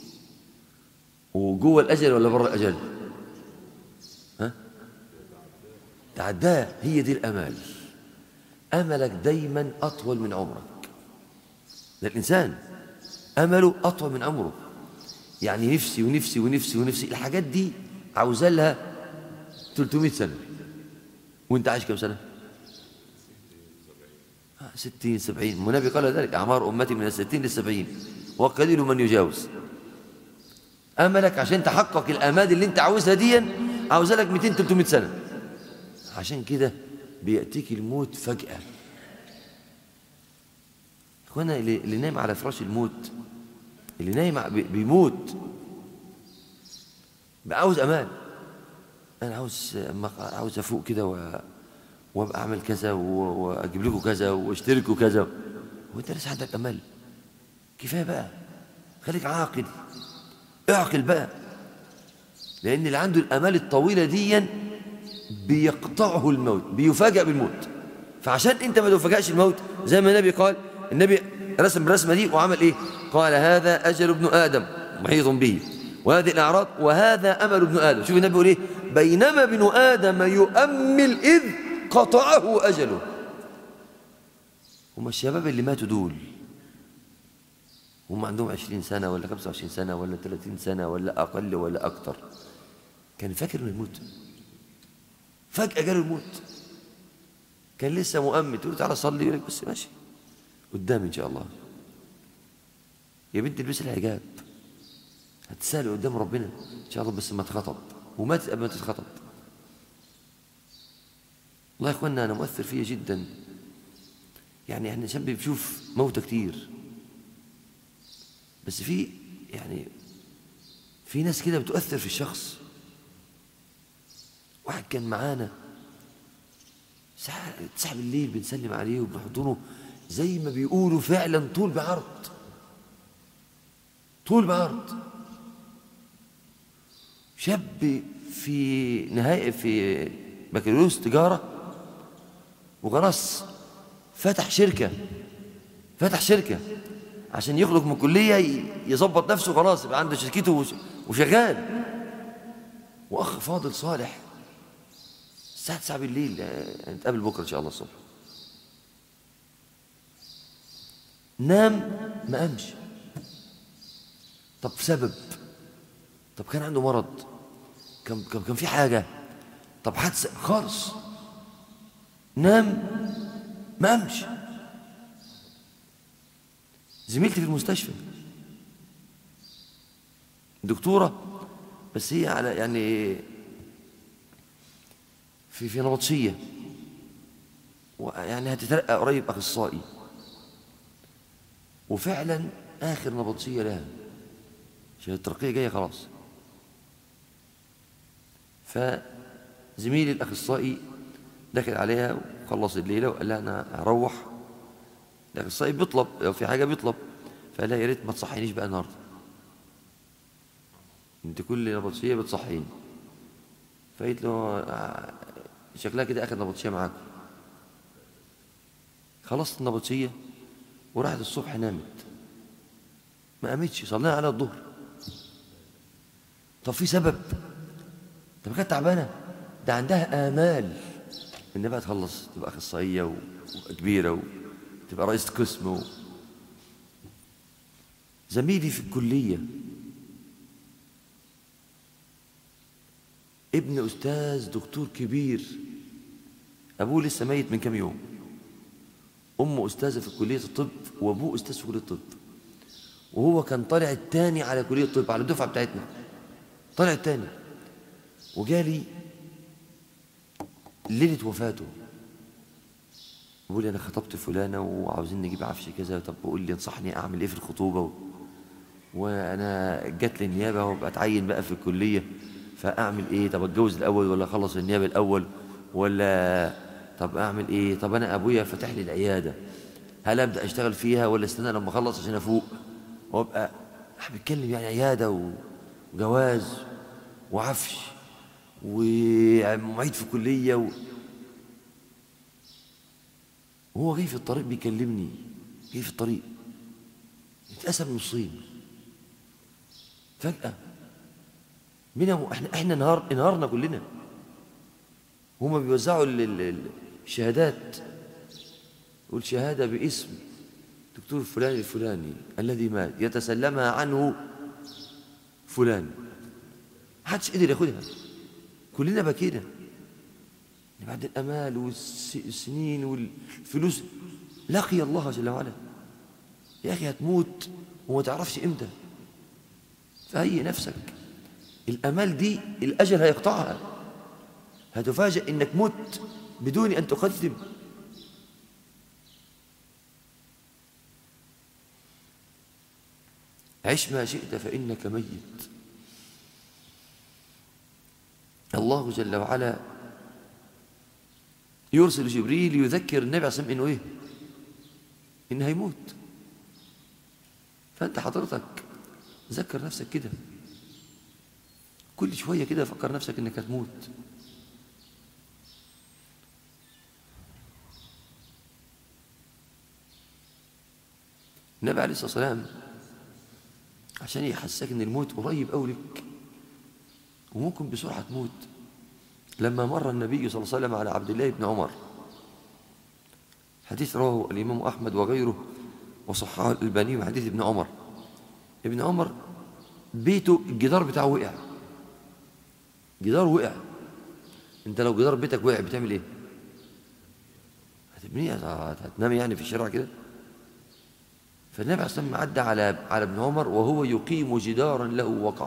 وجوه الأجل ولا برا الأجل؟ ها؟ تعداه. هي دي الأمال. أملك دايما أطول من عمرك. ده الإنسان أمله أطول من عمره. يعني نفسي ونفسي ونفسي ونفسي، الحاجات دي عاوزة لها ثلاثمائة سنة، وانت عايش كم سنة؟ ستين سبعين. النبي قال ذلك أعمار أمتي من الستين للسبعين وقليل من يجاوز. أملك عشان تحقق الآمال اللي انت عاوزها دي عاوزة لك مئتين ثلاثمائة سنة. عشان كده بيأتيك الموت فجأة. اخوانا اللي, اللي نايم على فراش الموت، اللي نايم بيموت، عاوز أمان. أنا عاوز عاوز أفوق كده و... وأبقى أعمل كذا و... وأجيب لكم كذا واشتركوا كذا، وأنت لسه عندك أمل. كفاية بقى، خليك عاقل، اعقل بقى. لأن اللي عنده الأمال الطويلة دي بيقطعه الموت، بيفاجأ بالموت. فعشان أنت ما تفاجأش الموت، زي ما النبي قال، النبي رسم الرسمة دي وعمل إيه؟ قال هذا أجل ابن آدم محيط به، وهذه الأعراض، وهذا أمل ابن آدم. شوف النبي يقول إيه؟ بينما ابن آدم يؤمل إذ قطعه أجله. هم الشباب اللي ماتوا دول هم عندهم عشرين سنة ولا خمسة وعشرين سنة ولا ثلاثين سنة ولا أقل ولا أكتر، كان فاكر إنه يموت، فجأة جاله الموت. كان لسه مؤمن، تقول تعالى صلي، يقول لك بس ماشي قدام إن شاء الله. يا بنت البسي الحجاب، هتسألي قدام ربنا إن شاء الله، بس ما تخطب. وماتت قبل ما تتخطب. والله يا إخواننا أنا مؤثر فيا جدا. يعني إحنا شاب بنشوف موتى كتير، بس في يعني في ناس كده بتؤثر في الشخص. واحد كان معانا ساعة بالليل بنسلم عليه وبنحضنه زي ما بيقولوا فعلا طول بعرض، طول بعرض. شاب في نهاية في بكالوريوس تجارة وخلاص فتح شركة، فتح شركة عشان يخرج من الكلية يظبط نفسه، خلاص يبقى عنده شركته وشغال. وأخ فاضل صالح الساعة تسعة بالليل، نتقابل بكرة إن شاء الله الصبح. نام ما قامش. طب سبب؟ طب كان عنده مرض؟ كان كان في حاجة؟ طب حادثة؟ خالص. نام ما قامش. زميلتي في المستشفى دكتورة، بس هي على يعني في في نبطشية، يعني هتترقى قريب أخصائي، وفعلا آخر نبطشية لها عشان الترقية جاية خلاص. فزميلي الأخصائي دخل عليها وخلص الليلة وقال لها أنا هروح. الأخصائي بيطلب لو في حاجة بيطلب، فقال لها يا ريت ما تصحينيش بقى النهارده، أنت كل نبطشية بتصحيني. فقلت له شكلها كده آخر نبطشية معاكم. خلصت النبطشية وراحت الصبح نامت، ما قامتش، صلينا على الظهر. طب في سبب؟ طب كانت تعبانة، ده عندها آمال إنها بقى تخلص تبقى أخصائية وكبيرة وتبقى رئيسة قسم و... زميلي في الكلية ابن أستاذ دكتور كبير، أبوه لسه ميت من كام يوم، أمه أستاذة في كلية الطب وأبوه أستاذ في كلية الطب، وهو كان طالع التاني على كلية الطب على الدفعة بتاعتنا، طالع التاني. وجالي ليلة وفاته بيقول لي أنا خطبت فلانة وعاوزين نجيب عفش كذا، طب بقول لي انصحني أعمل إيه في الخطوبة و... وأنا جات لي النيابة وبقى أتعين بقى في الكلية، فأعمل إيه؟ طب أتجوز الأول ولا أخلص النيابة الأول ولا طب أعمل إيه؟ طب أنا أبويا فتح لي العيادة، هل أبدأ أشتغل فيها ولا استنى لما أخلص عشان أفوق وأبقى بتكلم يعني عيادة وجواز وعفش ومعيد في كلية و... وهو جاي في الطريق بيكلمني، جاي في الطريق اتقسم نصين فجأة بينا، احنا احنا نهار انهارنا كلنا. هما بيوزعوا ال... ال... الشهادات، يقول شهادة باسم دكتور فلان الفلاني الذي مات يتسلمها عنه فلان، محدش قدر ياخدها، كلنا بكينا بعد الأمال والسنين والفلوس. لقي الله جل وعلا. يا أخي هتموت وما تعرفش إمتى، فهي نفسك الأمال دي الأجل هيقطعها، هتفاجأ إنك مت بدون أن تقدم. عش ما شئت فإنك ميت. الله جل وعلا يرسل جبريل يذكر النبي عليه الصلاة والسلام إنه إيه؟ إنه هيموت. فأنت حضرتك ذكر نفسك كده كل شوية كده، فكر نفسك إنك هتموت. النبي عليه الصلاة والسلام عشان يحسسك إن الموت قريب أوي لك وممكن بسرعة تموت، لما مر النبي صلى الله عليه وسلم على عبد الله بن عمر، حديث رواه الإمام أحمد وغيره وصححه الألباني من حديث ابن عمر. ابن عمر بيته الجدار بتاعه وقع، جدار وقع. انت لو جدار بيتك وقع بتعمل ايه؟ هتبنيه؟ هتنام يعني في الشارع كده؟ فالنبي عليه الصلاة والسلام عدى على على ابن عمر وهو يقيم جدارا له وقع،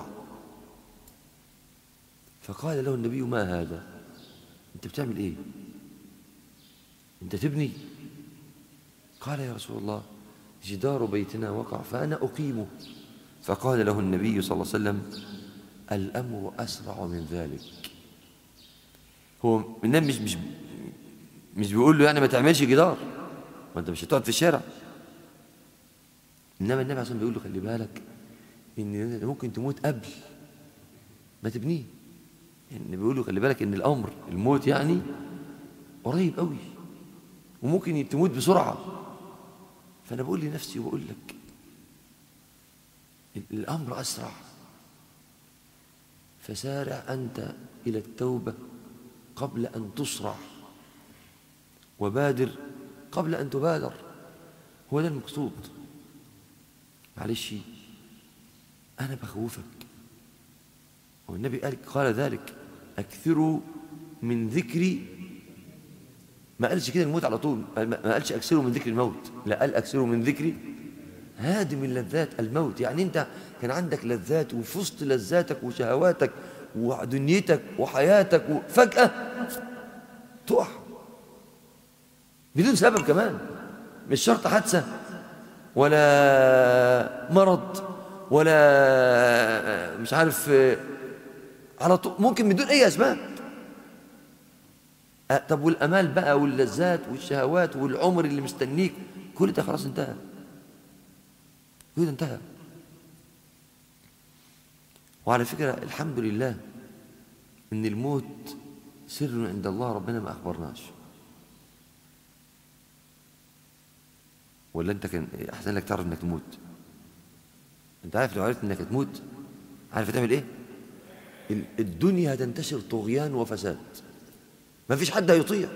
فقال له النبي ما هذا؟ انت بتعمل ايه؟ انت تبني؟ قال يا رسول الله جدار بيتنا وقع فأنا أقيمه. فقال له النبي صلى الله عليه وسلم الأمر أسرع من ذلك. هو النبي مش مش مش بيقول له يعني ما تعملش جدار وانت مش هتقعد في الشارع، انما النبي عليه الصلاة والسلام بيقول له خلي بالك ان ممكن تموت قبل ما تبنيه. يعني بيقول له خلي بالك ان الامر الموت يعني قريب قوي وممكن تموت بسرعة. فانا بقول لنفسي وبقول لك الامر اسرع، فسارع انت الى التوبة قبل ان تسرع، وبادر قبل ان تبادر. هو ده المقصود. معلش انا بخوفك، والنبي قال قال ذلك اكثروا من ذكري، ما قالش كده الموت على طول، ما قالش اكثروا من ذكر الموت، لا قال اكثروا من ذكري هادم اللذات الموت. يعني انت كان عندك لذات وفي وسط لذاتك وشهواتك ودنيتك وحياتك وفجأة تقع بدون سبب كمان، مش شرط حادثة ولا مرض ولا مش عارف، على طول ممكن بدون أي أسباب. أه طب والأمال بقى واللذات والشهوات والعمر اللي مستنيك، كل ده خلاص انتهى، كل ده انتهى. وعلى فكرة الحمد لله إن الموت سر عند الله، ربنا ما أخبرناش. ولا أنت كان أحسن لك تعرف إنك تموت؟ أنت عارف لو عرفت إنك تموت عارف تعمل إيه؟ الدنيا هتنتشر طغيان وفساد، ما فيش حد هيطيع،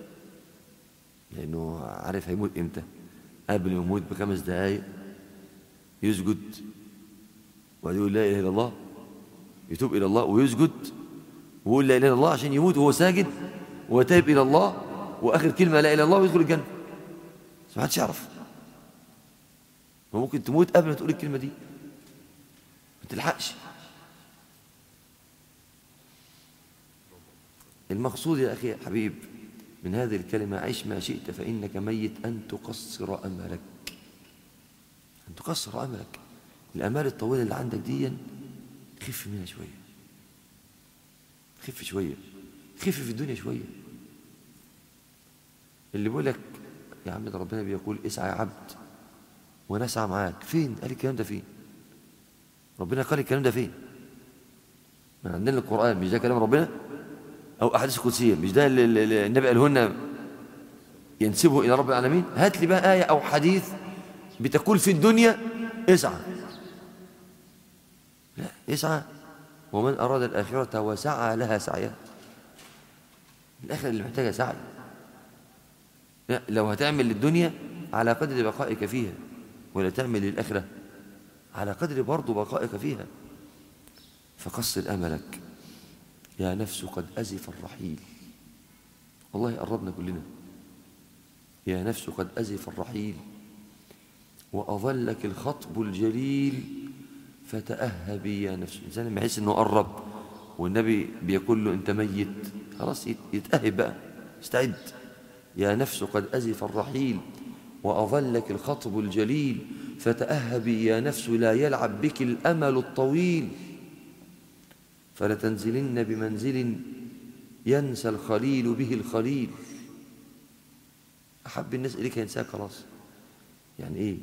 لأنه عارف هيموت إمتى. قبل ما يموت بخمس دقايق يسجد ويقول لا إله إلا الله، يتوب إلى الله ويسجد ويقول لا إله إلا الله عشان يموت وهو ساجد وتائب إلى الله، وآخر كلمة لا إله إلا الله ويدخل الجنة. بس ما حدش يعرف، وممكن تموت قبل ما تقول الكلمة دي ما تلحقش. المقصود يا أخي حبيب من هذه الكلمة عيش ما شئت فإنك ميت، أن تقصر أملك، أن تقصر أملك. الأمال الطويلة اللي عندك دي خف منها شوية، خف شوية، خف في الدنيا شوية. اللي بيقول لك يا عم ده ربنا بيقول اسعى يا عبد وانا اسعى معاك، فين قال الكلام ده؟ فين ربنا قال الكلام ده؟ فين؟ من عندنا القرآن مش ده كلام ربنا؟ أو أحاديث قدسية مش ده اللي النبي قالهن ينسبه إلى رب العالمين؟ هات لي بقى آية أو حديث بتقول في الدنيا اسعى. لا، اسعى ومن أراد الآخرة وسعى لها سعيها. الآخرة اللي محتاجة سعي. لا، لو هتعمل للدنيا على قدر بقائك فيها، ولا تعمل للآخرة على قدر برضو بقائك فيها. فقصر أملك يا نفس قد أزف الرحيل. والله قربنا كلنا. يا نفس قد أزف الرحيل وأظلك الخطب الجليل فتأهبي يا نفس. الإنسان لما يحس أنه قرب والنبي بيقول له أنت ميت، خلاص يتأهب بقى، استعد. يا نفس قد أزف الرحيل وأظلك الخطب الجليل فتأهبي يا نفس لا يلعب بك الأمل الطويل فلتنزلن بمنزل ينسى الخليل به الخليل. أحب الناس إليك ينساك خلاص. يعني إيه؟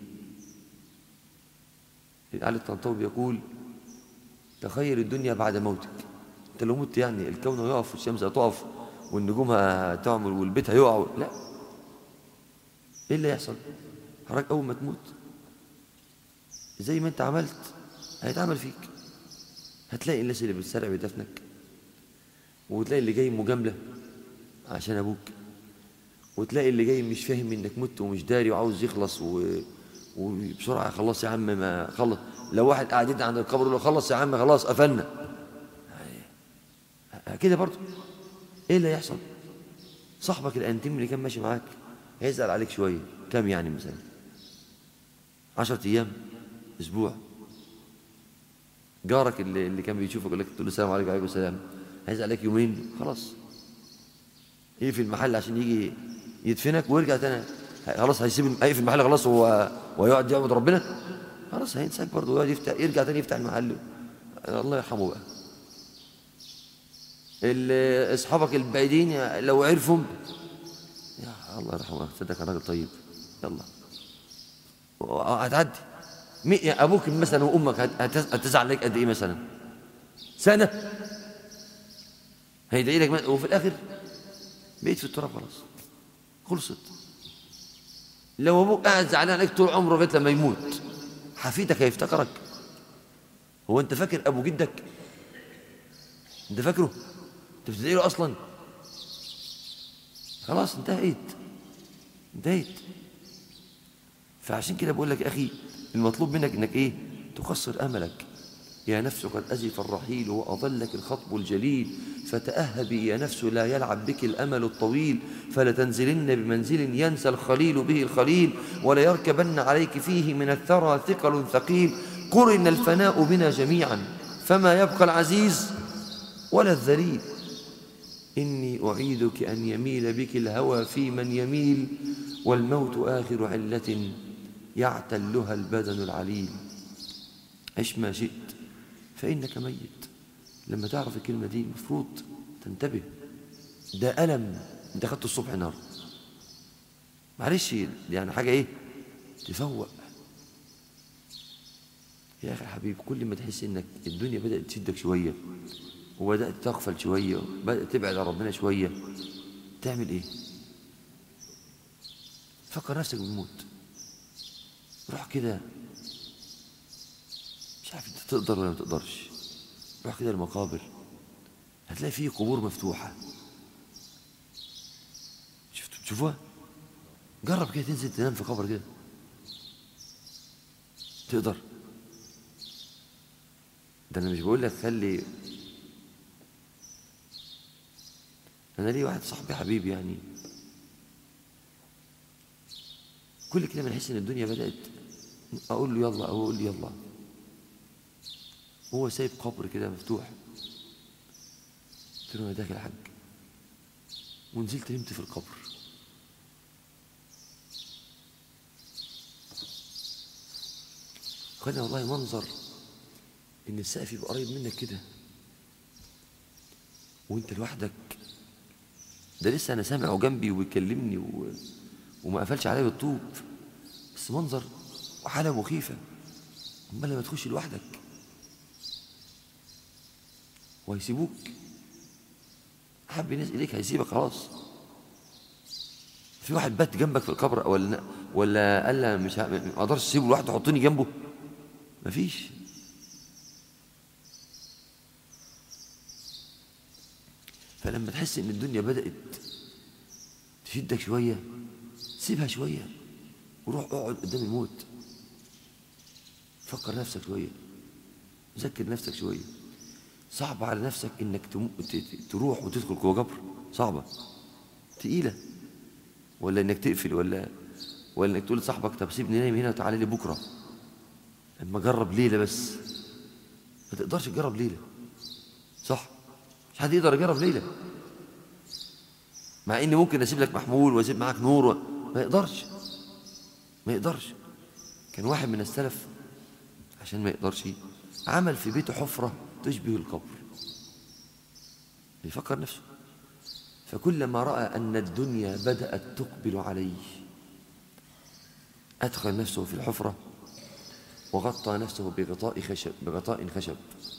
علي الطنطاوي بيقول تخيل الدنيا بعد موتك. أنت لو مت يعني الكون يقف والشمس هتقف والنجوم هتعمل والبيت هيقع؟ لا. إيه اللي يحصل؟ حضرتك أول ما تموت زي ما أنت عملت هيتعمل فيك. هتلاقي الناس اللي بتسرع بدفنك، وتلاقي اللي جاي مجاملة عشان أبوك، وتلاقي اللي جاي مش فاهم إنك مت ومش داري وعاوز يخلص و... وبسرعة خلص يا عم ما خلص. لو واحد قاعد عند القبر يقول له خلص يا عم خلاص قفلنا كده برضه. إيه اللي هيحصل؟ صاحبك الأنتيم اللي كان ماشي معاك هيزعل عليك شوية. كم يعني مثلا؟ عشرة أيام، أسبوع. جارك اللي, اللي كان بيشوفك يقول لك تقول له السلام عليكم وعليكم السلام، هيزعل عليك يومين خلاص، يقفل المحل عشان يجي يدفنك ويرجع تاني. خلاص هيسيب هيقفل المحل خلاص هو ويقعد يعبد ربنا، خلاص هينساك برضه ويقعد يفتح يرجع تاني يفتح المحل. الله يرحمه بقى. اصحابك البعيدين لو عرفهم يا الله يرحمه صدق كان راجل طيب، يلا هتعدي. ابوك مثلا وامك هتزعل عليك قد ايه مثلا؟ سنه هيدعي لك وفي الاخر بقيت في التراب خلاص خلصت. لو ابوك قاعد زعلان عليك طول عمره لغايه لما يموت حفيدك هيفتكرك. هو انت فاكر ابو جدك؟ انت فاكره؟ انت بتدعي له اصلا؟ خلاص انتهيت انتهيت. فعشان كده بقول لك يا اخي المطلوب منك انك ايه؟ تقصر املك. يا نفس قد أزف الرحيل وأظلك الخطب الجليل فتأهبي يا نفس لا يلعب بك الأمل الطويل فلتنزلن بمنزل ينسى الخليل به الخليل ولا يركبن عليك فيه من الثرى ثقل ثقيل. قرن الفناء بنا جميعا فما يبقى العزيز ولا الذليل. إني أعيدك أن يميل بك الهوى في من يميل، والموت آخر علة يعتلها البدن العليل. عش ما شئت فإنك ميت. لما تعرف الكلمة دي المفروض تنتبه، ده ألم أنت أخذته الصبح نار، معلش يعني حاجة إيه تفوق. يا أخي حبيب، كل ما تحس إنك الدنيا بدأت تشدك شوية وبدأت تغفل شوية وبدأت تبعد عن ربنا شوية، تعمل إيه؟ فكر نفسك بالموت. روح كده، مش عارف أنت تقدر ولا ما تقدرش، روح كده المقابر، هتلاقي فيه قبور مفتوحة. شفتوا تشوفوها؟ جرب كده تنزل تنام في قبر كده، تقدر؟ ده أنا مش بقول لك خلي، أنا ليه واحد صاحبي حبيبي يعني كل كده ما نحس إن الدنيا بدأت أقول له يلا أو أقول لي يلا، هو سايب قبر كده مفتوح. قلت له أنا داخل الحج، ونزلت نمت في القبر. خلنا والله منظر إن السقف يبقى قريب منك كده وأنت لوحدك. ده لسه أنا سامعه جنبي وبيكلمني و... وما قفلش عليا بالطوب، بس منظر وحالة مخيفة. أمال لما تخش لوحدك وهيسيبوك، حب الناس إليك هيسيبك خلاص. في واحد بات جنبك في القبر ولا ولا قال لا مش ما اقدرش اسيبه لوحده، حطني جنبه؟ مفيش. فلما تحس ان الدنيا بدأت تشدك شوية، سيبها شوية وروح اقعد قدام الموت. فكر نفسك شوية، ذكر نفسك شوية. صعب على نفسك انك تروح وتدخل جوه قبر، صعبة تقيلة، ولا انك تقفل، ولا ولا انك تقول لصاحبك طب سيبني نايم هنا وتعالى لي بكره اما اجرب ليله بس. ما تقدرش تجرب ليله، صح؟ مش حد يقدر يجرب ليله، مع اني ممكن اسيب لك محمول واسيب معاك نور و... ما يقدرش، ما يقدرش. كان واحد من السلف عشان ما يقدرش عمل في بيته حفره تشبه القبر، يفكر نفسه. فكلما راى ان الدنيا بدات تقبل عليه أدخل نفسه في الحفرة وغطى نفسه بغطاء خشب بغطاء خشب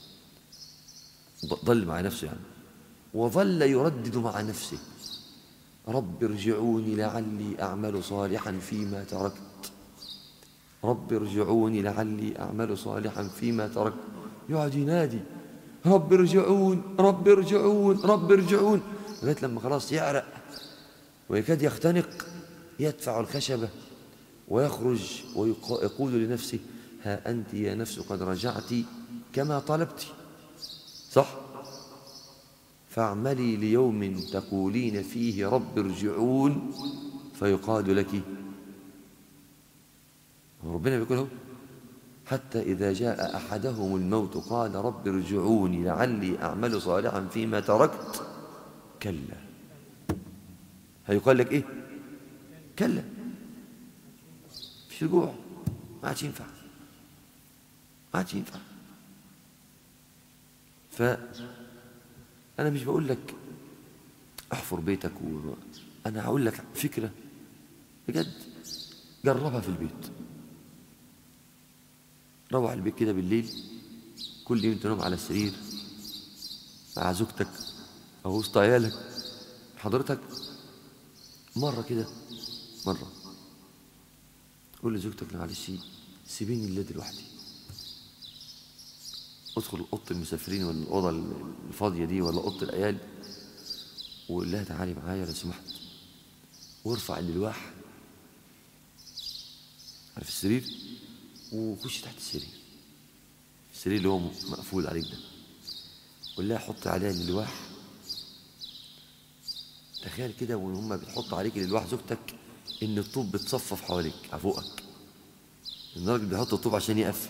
ضل مع نفسه يعني، وظل يردد مع نفسه رب ارجعوني لعلي أعمل صالحا فيما تركت، رب ارجعوني لعلي أعمل صالحا فيما تركت. يقعد ينادي رب ارجعون رب ارجعون رب ارجعون لغاية لما خلاص يعرق ويكاد يختنق، يدفع الخشبة ويخرج ويقول لنفسه ها أنت يا نفس قد رجعت كما طلبت، صح؟ فاعملي ليوم تقولين فيه رب ارجعون فيقال لك. ربنا بيقول هو حتى إذا جاء أحدهم الموت قال رب ارجعوني لعلي أعمل صالحا فيما تركت كلا. هيقال لك إيه؟ كلا، مفيش رجوع، ما عادش ينفع، ما عادش ينفع. فأنا مش بقول لك احفر بيتك و... أنا هقول لك فكرة بجد جربها في البيت. روح البيت كده بالليل كل يوم تنام على السرير مع زوجتك أو وسط عيالك حضرتك، مرة كده مرة قول لزوجتك معلش سيبيني الليل لوحدي، ادخل اوضه المسافرين ولا الاوضه الفاضيه دي ولا اوضه العيال وقول لها تعالي معايا لو سمحت، وارفع الالواح عارف السرير وخش تحت السرير، السرير اللي هو مقفول عليك ده، قول لها حط عليها الالواح. تخيل كده وهم بتحط عليك الالواح زوجتك ان الطوب بتصفف حواليك فوقك، ان الراجل بيحط الطوب عشان يقفل،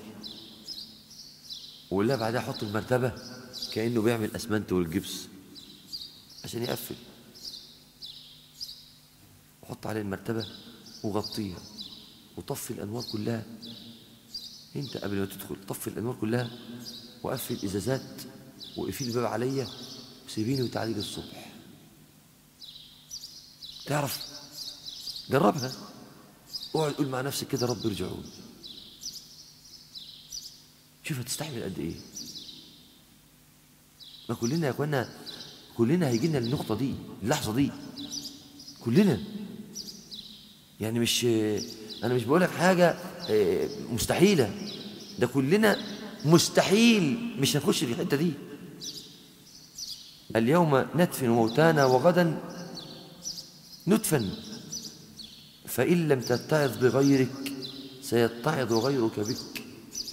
وقول لها بعدها حط المرتبه كانه بيعمل اسمنت والجبس، عشان يقفل، وحط عليه المرتبة وغطيها وطفي الأنوار كلها. انت قبل ما تدخل طفي الأنوار كلها وقفل الإزازات وقفل الباب عليا وسيبيني وتعالي للصبح. تعرف جربها، اقعد قول مع نفسك كده رب ارجعون، شوف هتستحمل قد ايه. ما كلنا يا اخوانا، كلنا هيجي لنا النقطة دي، اللحظة دي كلنا. يعني مش أنا مش بقولك حاجة مستحيلة، ده كلنا مستحيل مش هنخش في الحتة دي. اليوم ندفن موتانا وغدا ندفن، فإن لم تتعظ بغيرك سيتعظ غيرك بك،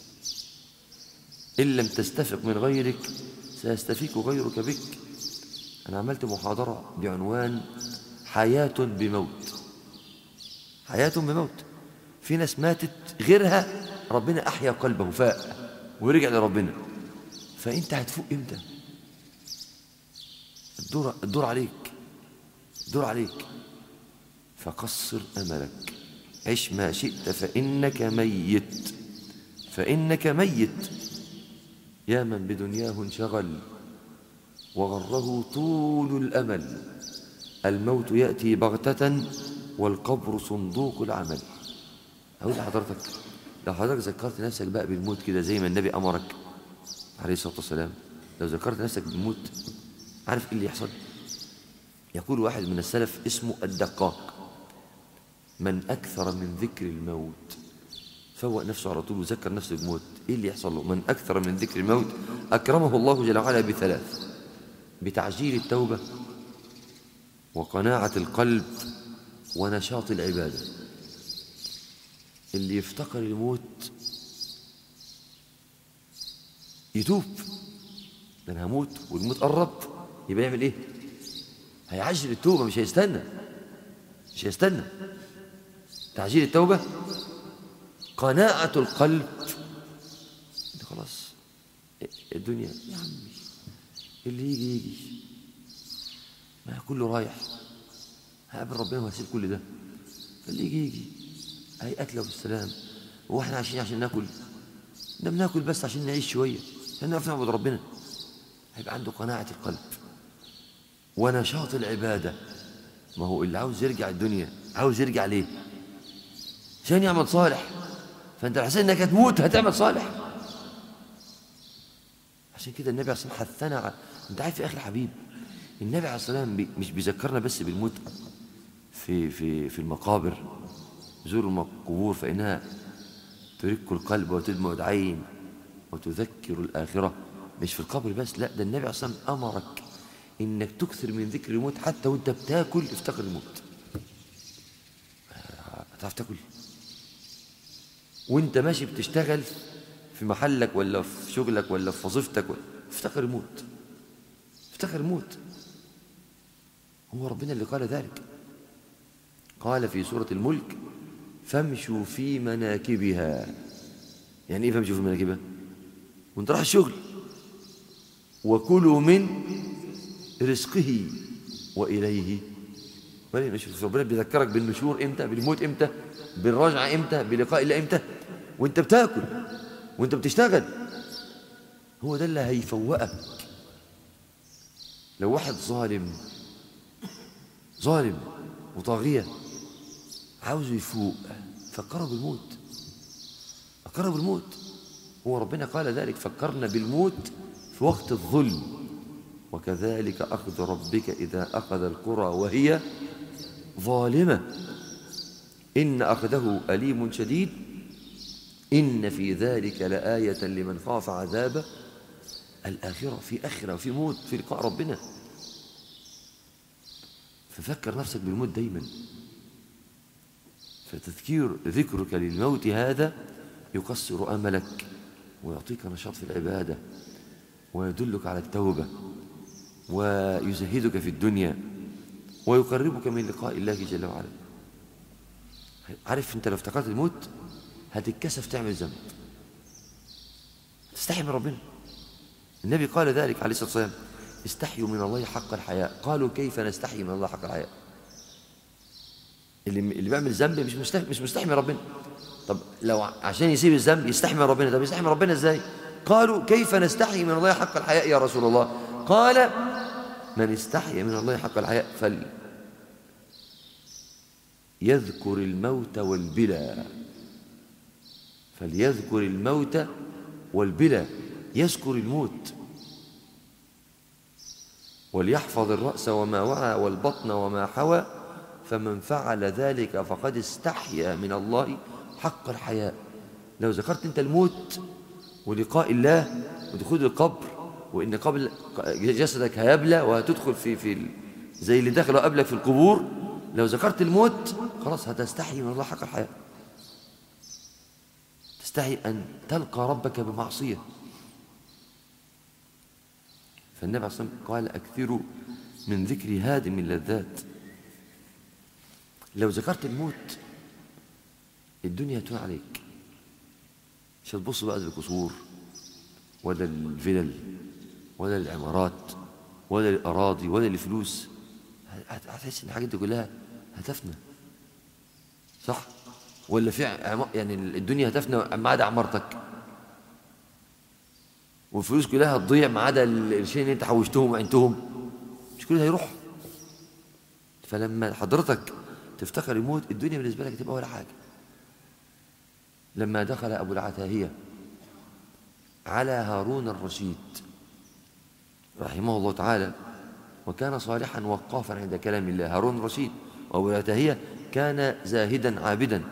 إن لم تستفق من غيرك سيستفيق غيرك بك. أنا عملت محاضرة بعنوان حياة بموت. حياة بموت، في ناس ماتت غيرها ربنا أحيا قلبه فاق ورجع لربنا. فأنت هتفوق إمتى؟ الدور, الدور عليك، الدور عليك. فقصر أملك، عش ما شئت فإنك ميت، فإنك ميت. يا من بدنياه انشغل وغره طول الأمل، الموت يأتي بغتة والقبر صندوق العمل. أقول لحضرتك، لو حضرتك ذكرت نفسك بقى بالموت كده زي ما النبي أمرك عليه الصلاة والسلام، لو ذكرت نفسك بالموت عارف إيه اللي يحصل؟ يقول واحد من السلف اسمه الدقاق: من أكثر من ذكر الموت، فوق نفسه على طول وذكر نفسه بالموت، إيه اللي يحصل له؟ من أكثر من ذكر الموت أكرمه الله جل وعلا بثلاث: بتعجيل التوبة وقناعة القلب ونشاط العبادة. اللي يفتقر الموت يتوب، ده أنا هموت والموت قرب، يبقى يعمل إيه؟ هيعجل التوبة، مش هيستنى، مش هيستنى. تعجيل التوبة، قناعة القلب، ده خلاص الدنيا يا عمي اللي يجي يجي، ما كله رايح، هقابل ربنا وهسيب كل ده، فاللي يجي يجي، هي أكله بالسلام. هو احنا عايشين عشان ناكل؟ ده بناكل بس عشان نعيش شوية، عشان نعرف نعبد ربنا. هيبقى عنده قناعة القلب ونشاط العبادة. ما هو اللي عاوز يرجع الدنيا عاوز يرجع ليه؟ عشان يعمل صالح. فانت الحسين انك هتموت هتعمل صالح. عشان كده النبي عليه الصلاة والسلام حثنا ع... انت عارف يا اخي الحبيب، النبي عليه الصلاة والسلام بي... مش بيذكرنا بس بالموت في في في المقابر، زوروا القبور فإنها ترك القلب وتدمع العين وتذكر الآخرة. مش في القبر بس، لا، ده النبي عليه الصلاة والسلام أمرك إنك تكثر من ذكر الموت. حتى وانت بتاكل افتكر الموت. هتعرف تاكل وانت ماشي بتشتغل في محلك ولا في شغلك ولا في وظيفتك، افتكر الموت، افتكر الموت. هو ربنا اللي قال ذلك، قال في سورة الملك: فامشوا في مناكبها. يعني ايه فامشوا في مناكبها؟ وانت رايح الشغل، وكلوا من رزقه وإليه. ربنا بيذكرك بالنشور امتى، بالموت امتى، بالرجعة امتى، بلقاء الله امتى؟ وانت بتاكل وانت بتشتغل. هو ده اللي هيفوقك. لو واحد ظالم ظالم وطاغية عاوزه يفوق، فكروا بالموت، فكروا بالموت. هو ربنا قال ذلك: فكرنا بالموت في وقت الظلم، وكذلك أخذ ربك إذا أخذ القرى وهي ظالمة إن أخذه أليم شديد إن في ذلك لآية لمن خاف عذاب الآخرة. في آخرة وفي موت، في لقاء ربنا. ففكر نفسك بالموت دايما. فتذكير ذكرك للموت هذا يقصر أملك ويعطيك نشاط في العبادة ويدلك على التوبة ويزهدك في الدنيا ويقربك من لقاء الله جل وعلا. عارف انت لو افتكرت الموت هتتكسف تعمل ذنب، تستحي من ربنا. النبي قال ذلك عليه الصلاة والسلام: استحيوا من الله حق الحياء. قالوا كيف نستحي من الله حق الحياء؟ اللي اللي بيعمل ذنب مش مستحي مش مستحي من ربنا. طب لو عشان يسيب الذنب يستحي من ربنا، طب يستحي من ربنا ازاي؟ قالوا كيف نستحي من الله حق الحياء يا رسول الله؟ قال من استحي من الله حق الحياء فليذكر الموت والبلى. فليذكر الموت والبلى، يذكر الموت. وليحفظ الرأس وما وعى والبطن وما حوى، فمن فعل ذلك فقد استحيا من الله حق الحياء. لو ذكرت انت الموت ولقاء الله ودخول القبر، وان قبل جسدك هيبلى وهتدخل في في زي اللي دخلوا قبلك في القبور، لو ذكرت الموت خلاص هتستحي من الله حق الحياء. تستحي ان تلقى ربك بمعصيه. فالنبي عليه الصلاة والسلام قال اكثروا من ذكر هادم اللذات. لو ذكرت الموت الدنيا هتهون عليك، مش هتبص بقى للقصور ولا الفلل ولا العمارات ولا الأراضي ولا الفلوس. هتحس إن الحاجات دي كلها هتفنى، صح؟ ولا في يعني الدنيا هتفنى ما عدا عمارتك، والفلوس كلها هتضيع ما عدا الشيء اللي انت حوشتهم وعينتهم، مش كل ده هيروح. فلما حضرتك تفتكر الموت الدنيا بالنسبة لك تبقى ولا حاجة. لما دخل أبو العتاهية على هارون الرشيد رحمه الله تعالى، وكان صالحا وقافا عند كلام الله، هارون الرشيد، وأبو العتاهية كان زاهدا عابدا.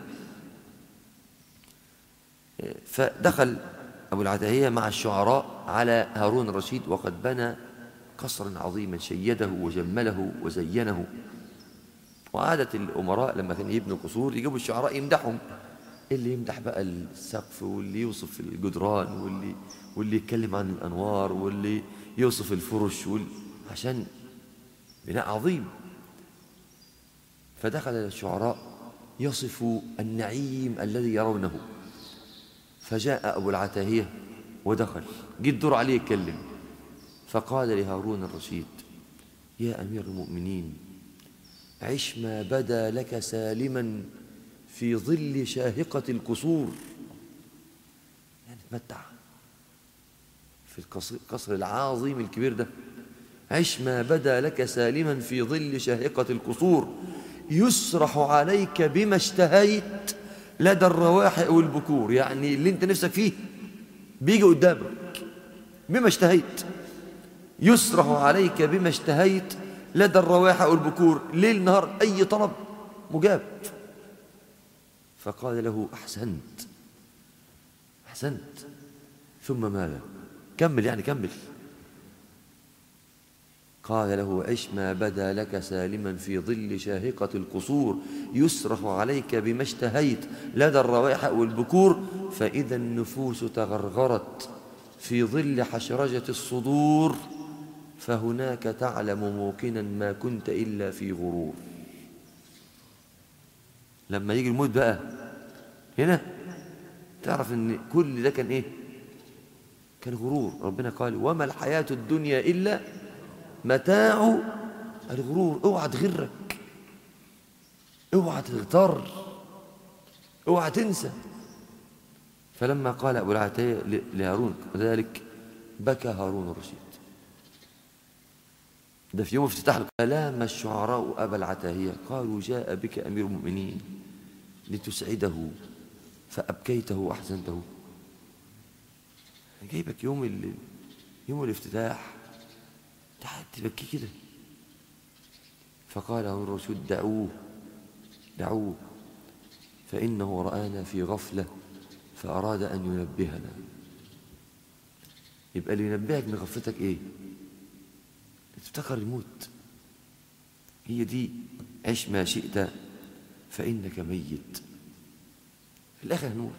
فدخل أبو العتاهية مع الشعراء على هارون الرشيد وقد بنى قصرا عظيما شيده وجمله وزينه. وعادة الأمراء لما كانوا يبنوا قصور يجيبوا الشعراء يمدحهم، اللي يمدح بقى السقف، واللي يوصف الجدران، واللي واللي يتكلم عن الأنوار، واللي يوصف الفرش، واللي عشان بناء عظيم. فدخل الشعراء يصفوا النعيم الذي يرونه. فجاء أبو العتاهية ودخل، جه الدور عليه يتكلم، فقال لهارون الرشيد: يا أمير المؤمنين، عش ما بدا لك سالما في ظل شاهقة القصور. يعني تمتع في القصر العظيم الكبير ده. عش ما بدا لك سالما في ظل شاهقة القصور، يسرح عليك بما اشتهيت لدى الروائح والبكور. يعني اللي انت نفسك فيه بيجي قدامك بما اشتهيت. يسرح عليك بما اشتهيت لدى الروائح والبكور، ليل نهار أي طلب مجاب. فقال له: أحسنت أحسنت. ثم ماذا؟ كمل يعني كمل. قال له: عش ما بدا لك سالما في ظل شاهقة القصور، يسرح عليك بما اشتهيت لدى الروائح والبكور، فإذا النفوس تغرغرت في ظل حشرجة الصدور، فهناك تعلم موقنا ما كنت إلا في غرور. لما يجي الموت بقى هنا تعرف ان كل ده كان ايه؟ كان غرور. ربنا قال: وما الحياة الدنيا إلا متاع الغرور. اوعى تغرك، اوعى تغتر، اوعى تنسى. فلما قال أبو العتاهية لهارون ذلك بكى هارون الرشيد. ده في يوم افتتاح كلام الشعراء أبا العتاهية قالوا: جاء بك أمير المؤمنين لتسعده فأبكيته وأحزنته. جايبك يوم ال... يوم الافتتاح تبكي كده. فقال هارون الرشيد: دعوه دعوه فإنه رآنا في غفلة فأراد أن ينبهنا. يبقى اللي ينبهك من غفلتك إيه؟ تفتكر الموت. هي دي عش ما شئت فإنك ميت، في الآخر هنموت.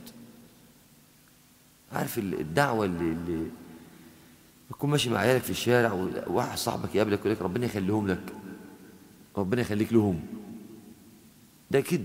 عارف الدعوة اللي, اللي تكون ماشي مع عيالك في الشارع وواحد صاحبك يقابلك يقول لك ربنا يخليهم لك، ربنا يخليك لهم، ده كذب.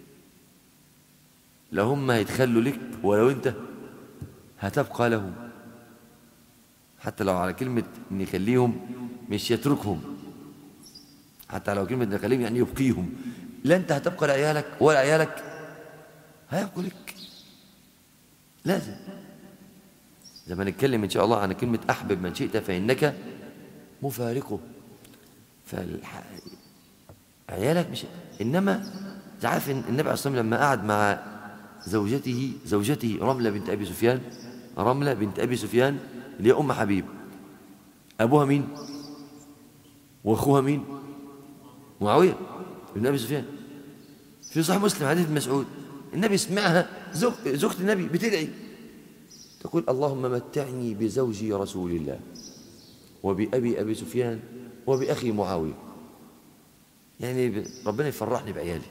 لا هم هيتخلوا لك ولو انت هتبقى لهم. حتى لو على كلمة ان يخليهم مش يتركهم، حتى لو كلمة نخليهم يعني يبقيهم. لا أنت هتبقى لعيالك ولا عيالك هيبقوا لك، لازم. زي ما نتكلم إن شاء الله عن كلمة أحبب من شئت فإنك مفارقه. فالح... عيالك مش، إنما تعرف إن النبي عليه الصلاة والسلام لما قعد مع زوجته زوجته رملة بنت أبي سفيان، رملة بنت أبي سفيان اللي هي أم حبيب، أبوها مين وأخوها مين؟ معاوية بن أبي سفيان. في صحيح مسلم حديث مسعود النبي سمعها زوج زوجة النبي بتدعي تقول اللهم متعني بزوجي رسول الله وبأبي أبي سفيان وبأخي معاوية، يعني ربنا يفرحني بعيالي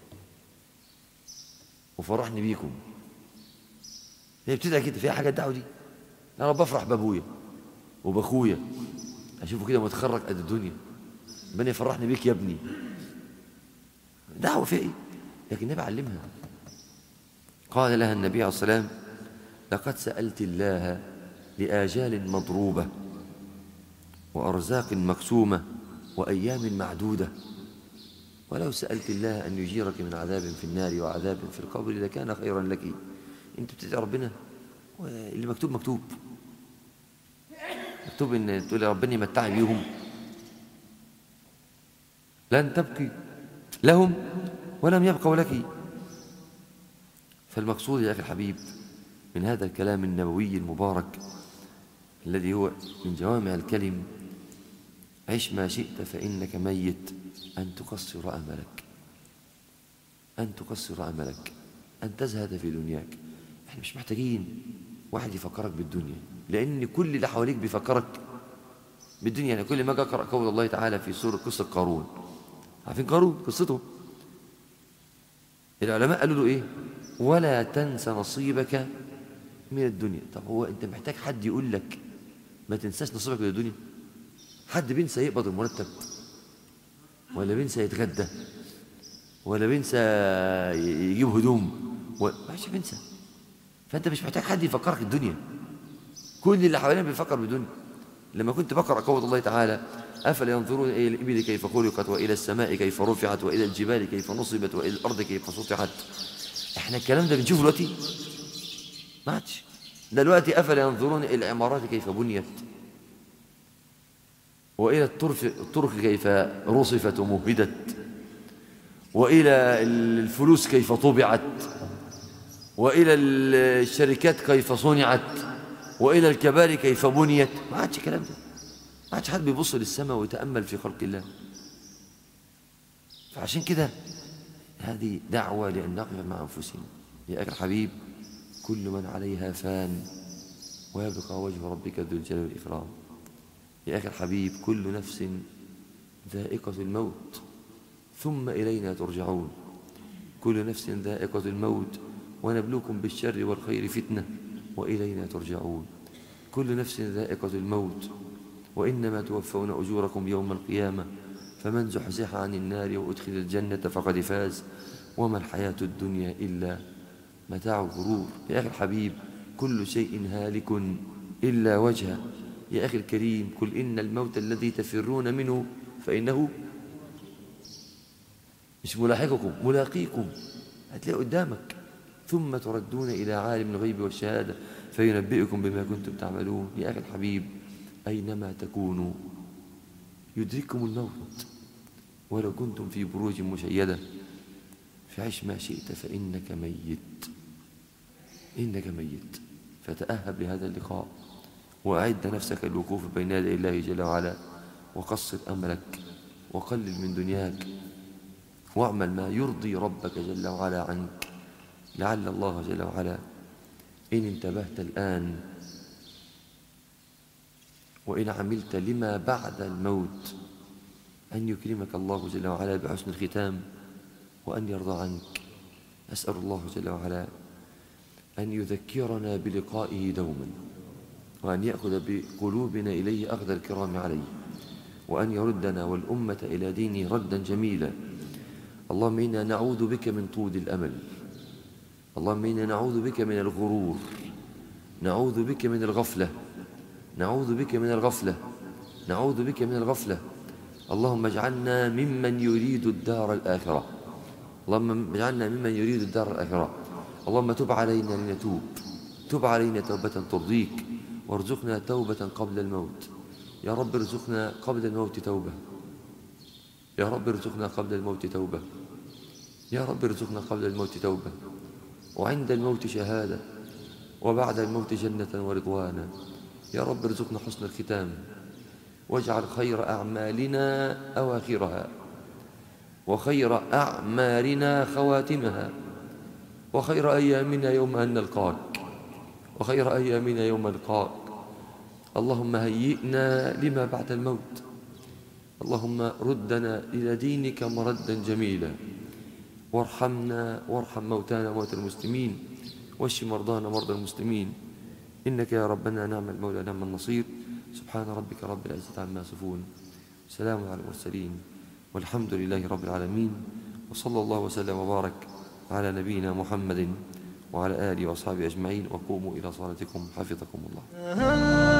وفرحني بيكم. هي بتدعي كده، فيها حاجة الدعوة دي؟ أنا بفرح بأبويا وبأخويا، أشوفه كده متخرج قد الدنيا، ربنا يفرحني بيك يا ابني. دعوة فيها إيه؟ لكن النبي علمها. قال لها النبي عليه الصلاة والسلام لقد سألت الله لآجال مضروبة وأرزاق مقسومة وأيام معدودة، ولو سألت الله أن يجيرك من عذاب في النار وعذاب في القبر لكان خيرا لك. أنت بتدعي ربنا اللي مكتوب مكتوب مكتوب إن تقول يا ربنا يمتعني بيهم، لن تبقي لهم ولم يبقوا لك. فالمقصود يا أخي الحبيب من هذا الكلام النبوي المبارك الذي هو من جوامع الكلم عش ما شئت فإنك ميت، أن تقصر أملك، أن تقصر أملك، أن تزهد في دنياك. احنا مش محتاجين واحد يفكرك بالدنيا، لأن كل اللي حواليك بيفكرك بالدنيا. يعني كل ما أجي أقرأ قول الله تعالى في سورة قصة قارون، عارفين قارون قصته؟ العلماء قالوا له إيه؟ ولا تنس نصيبك من الدنيا. طب هو أنت محتاج حد يقول لك ما تنساش نصيبك من الدنيا؟ حد بينسى يقبض المرتب، ولا بينسى يتغدى، ولا بينسى يجيب هدوم، ماشي بينسى. فأنت مش محتاج حد يفكرك الدنيا، كل اللي حوالينا بيفكر بالدنيا. لما كنت بقرأ قول الله تعالى أفلا ينظرون إلى الإبل كيف خلقت وإلى السماء كيف رفعت وإلى الجبال كيف نصبت وإلى الأرض كيف سطحت، احنا الكلام ده بنشوفه دلوقتي؟ ما عادش. دلوقتي أفلا ينظرون إلى العمارات كيف بنيت وإلى الطرق كيف رصفت ومهدت وإلى الفلوس كيف طبعت وإلى الشركات كيف صنعت وإلى الكباري كيف بنيت. ما عادش الكلام ده، ما عادش حد بيبص للسماء ويتأمل في خلق الله. فعشان كده هذه دعوة لأن نقف مع أنفسنا. يا أخي الحبيب كل من عليها فان ويبقى وجه ربك ذو الجلال والإكرام. يا أخي الحبيب كل نفس ذائقة الموت ثم إلينا ترجعون. كل نفس ذائقة الموت ونبلوكم بالشر والخير فتنة وإلينا ترجعون. كل نفس ذائقة الموت وإنما توفون أجوركم يوم القيامة فمن زحزح عن النار وأدخل الجنة فقد فاز وما الحياة الدنيا إلا متاع الغرور. يا أخي الحبيب كل شيء هالك إلا وجهه. يا أخي الكريم قل إن الموت الذي تفرون منه فإنه مش ملاحقكم، ملاقيكم، هتلاقي قدامك. ثم تردون إلى عالم الغيب والشهادة فينبئكم بما كنتم تعملون. يا أخي الحبيب أينما تكونوا يدرككم الموت ولو كنتم في بروج مشيدة. فعش ما شئت فإنك ميت، إنك ميت. فتأهب لهذا اللقاء وأعد نفسك الوقوف بين يدي الله جل وعلا، وقصر أملك وقلل من دنياك واعمل ما يرضي ربك جل وعلا عنك، لعل الله جل وعلا إن انتبهت الآن وإن عملت لما بعد الموت أن يكرمك الله جل وعلا بحسن الختام وأن يرضى عنك. أسأل الله جل وعلا أن يذكرنا بلقائه دوما، وأن يأخذ بقلوبنا إليه أخذ الكرام عليه، وأن يردنا والأمة إلى دينه ردا جميلا. اللهم إنا نعوذ بك من طول الأمل، اللهم إنا نعوذ بك من الغرور، نعوذ بك من الغفلة، نعوذ بك من الغفلة نعوذ بك من الغفلة. اللهم اجعلنا ممن يريد الدار الآخرة. اللهم اجعلنا ممن يريد الدار الآخرة. اللهم تب علينا لنتوب، تب علينا توبة ترضيك، وارزقنا توبة قبل الموت. يا رب ارزقنا قبل الموت توبة، يا رب ارزقنا قبل الموت توبة، يا رب ارزقنا قبل الموت توبة، وعند الموت شهادة، وبعد الموت جنة ورضوانا. يا رب ارزقنا حسن الختام، واجعل خير أعمالنا أواخرها، وخير أعمالنا خواتمها، وخير أيامنا يوم أن نلقاك، وخير أيامنا يوم نلقاك. اللهم هيئنا لما بعد الموت. اللهم ردنا إلى دينك مردا جميلا، وارحمنا وارحم موتانا وموتى المسلمين، واشف مرضانا مرضى المسلمين. إنك يا ربنا نعم المولى نعم النصير. سبحان ربك رب العزة عما يصفون، سلام على المرسلين، والحمد لله رب العالمين. وصلى الله وسلم وبارك على نبينا محمد وعلى آله وأصحابه أجمعين. وقوموا إلى صلاتكم حفظكم الله.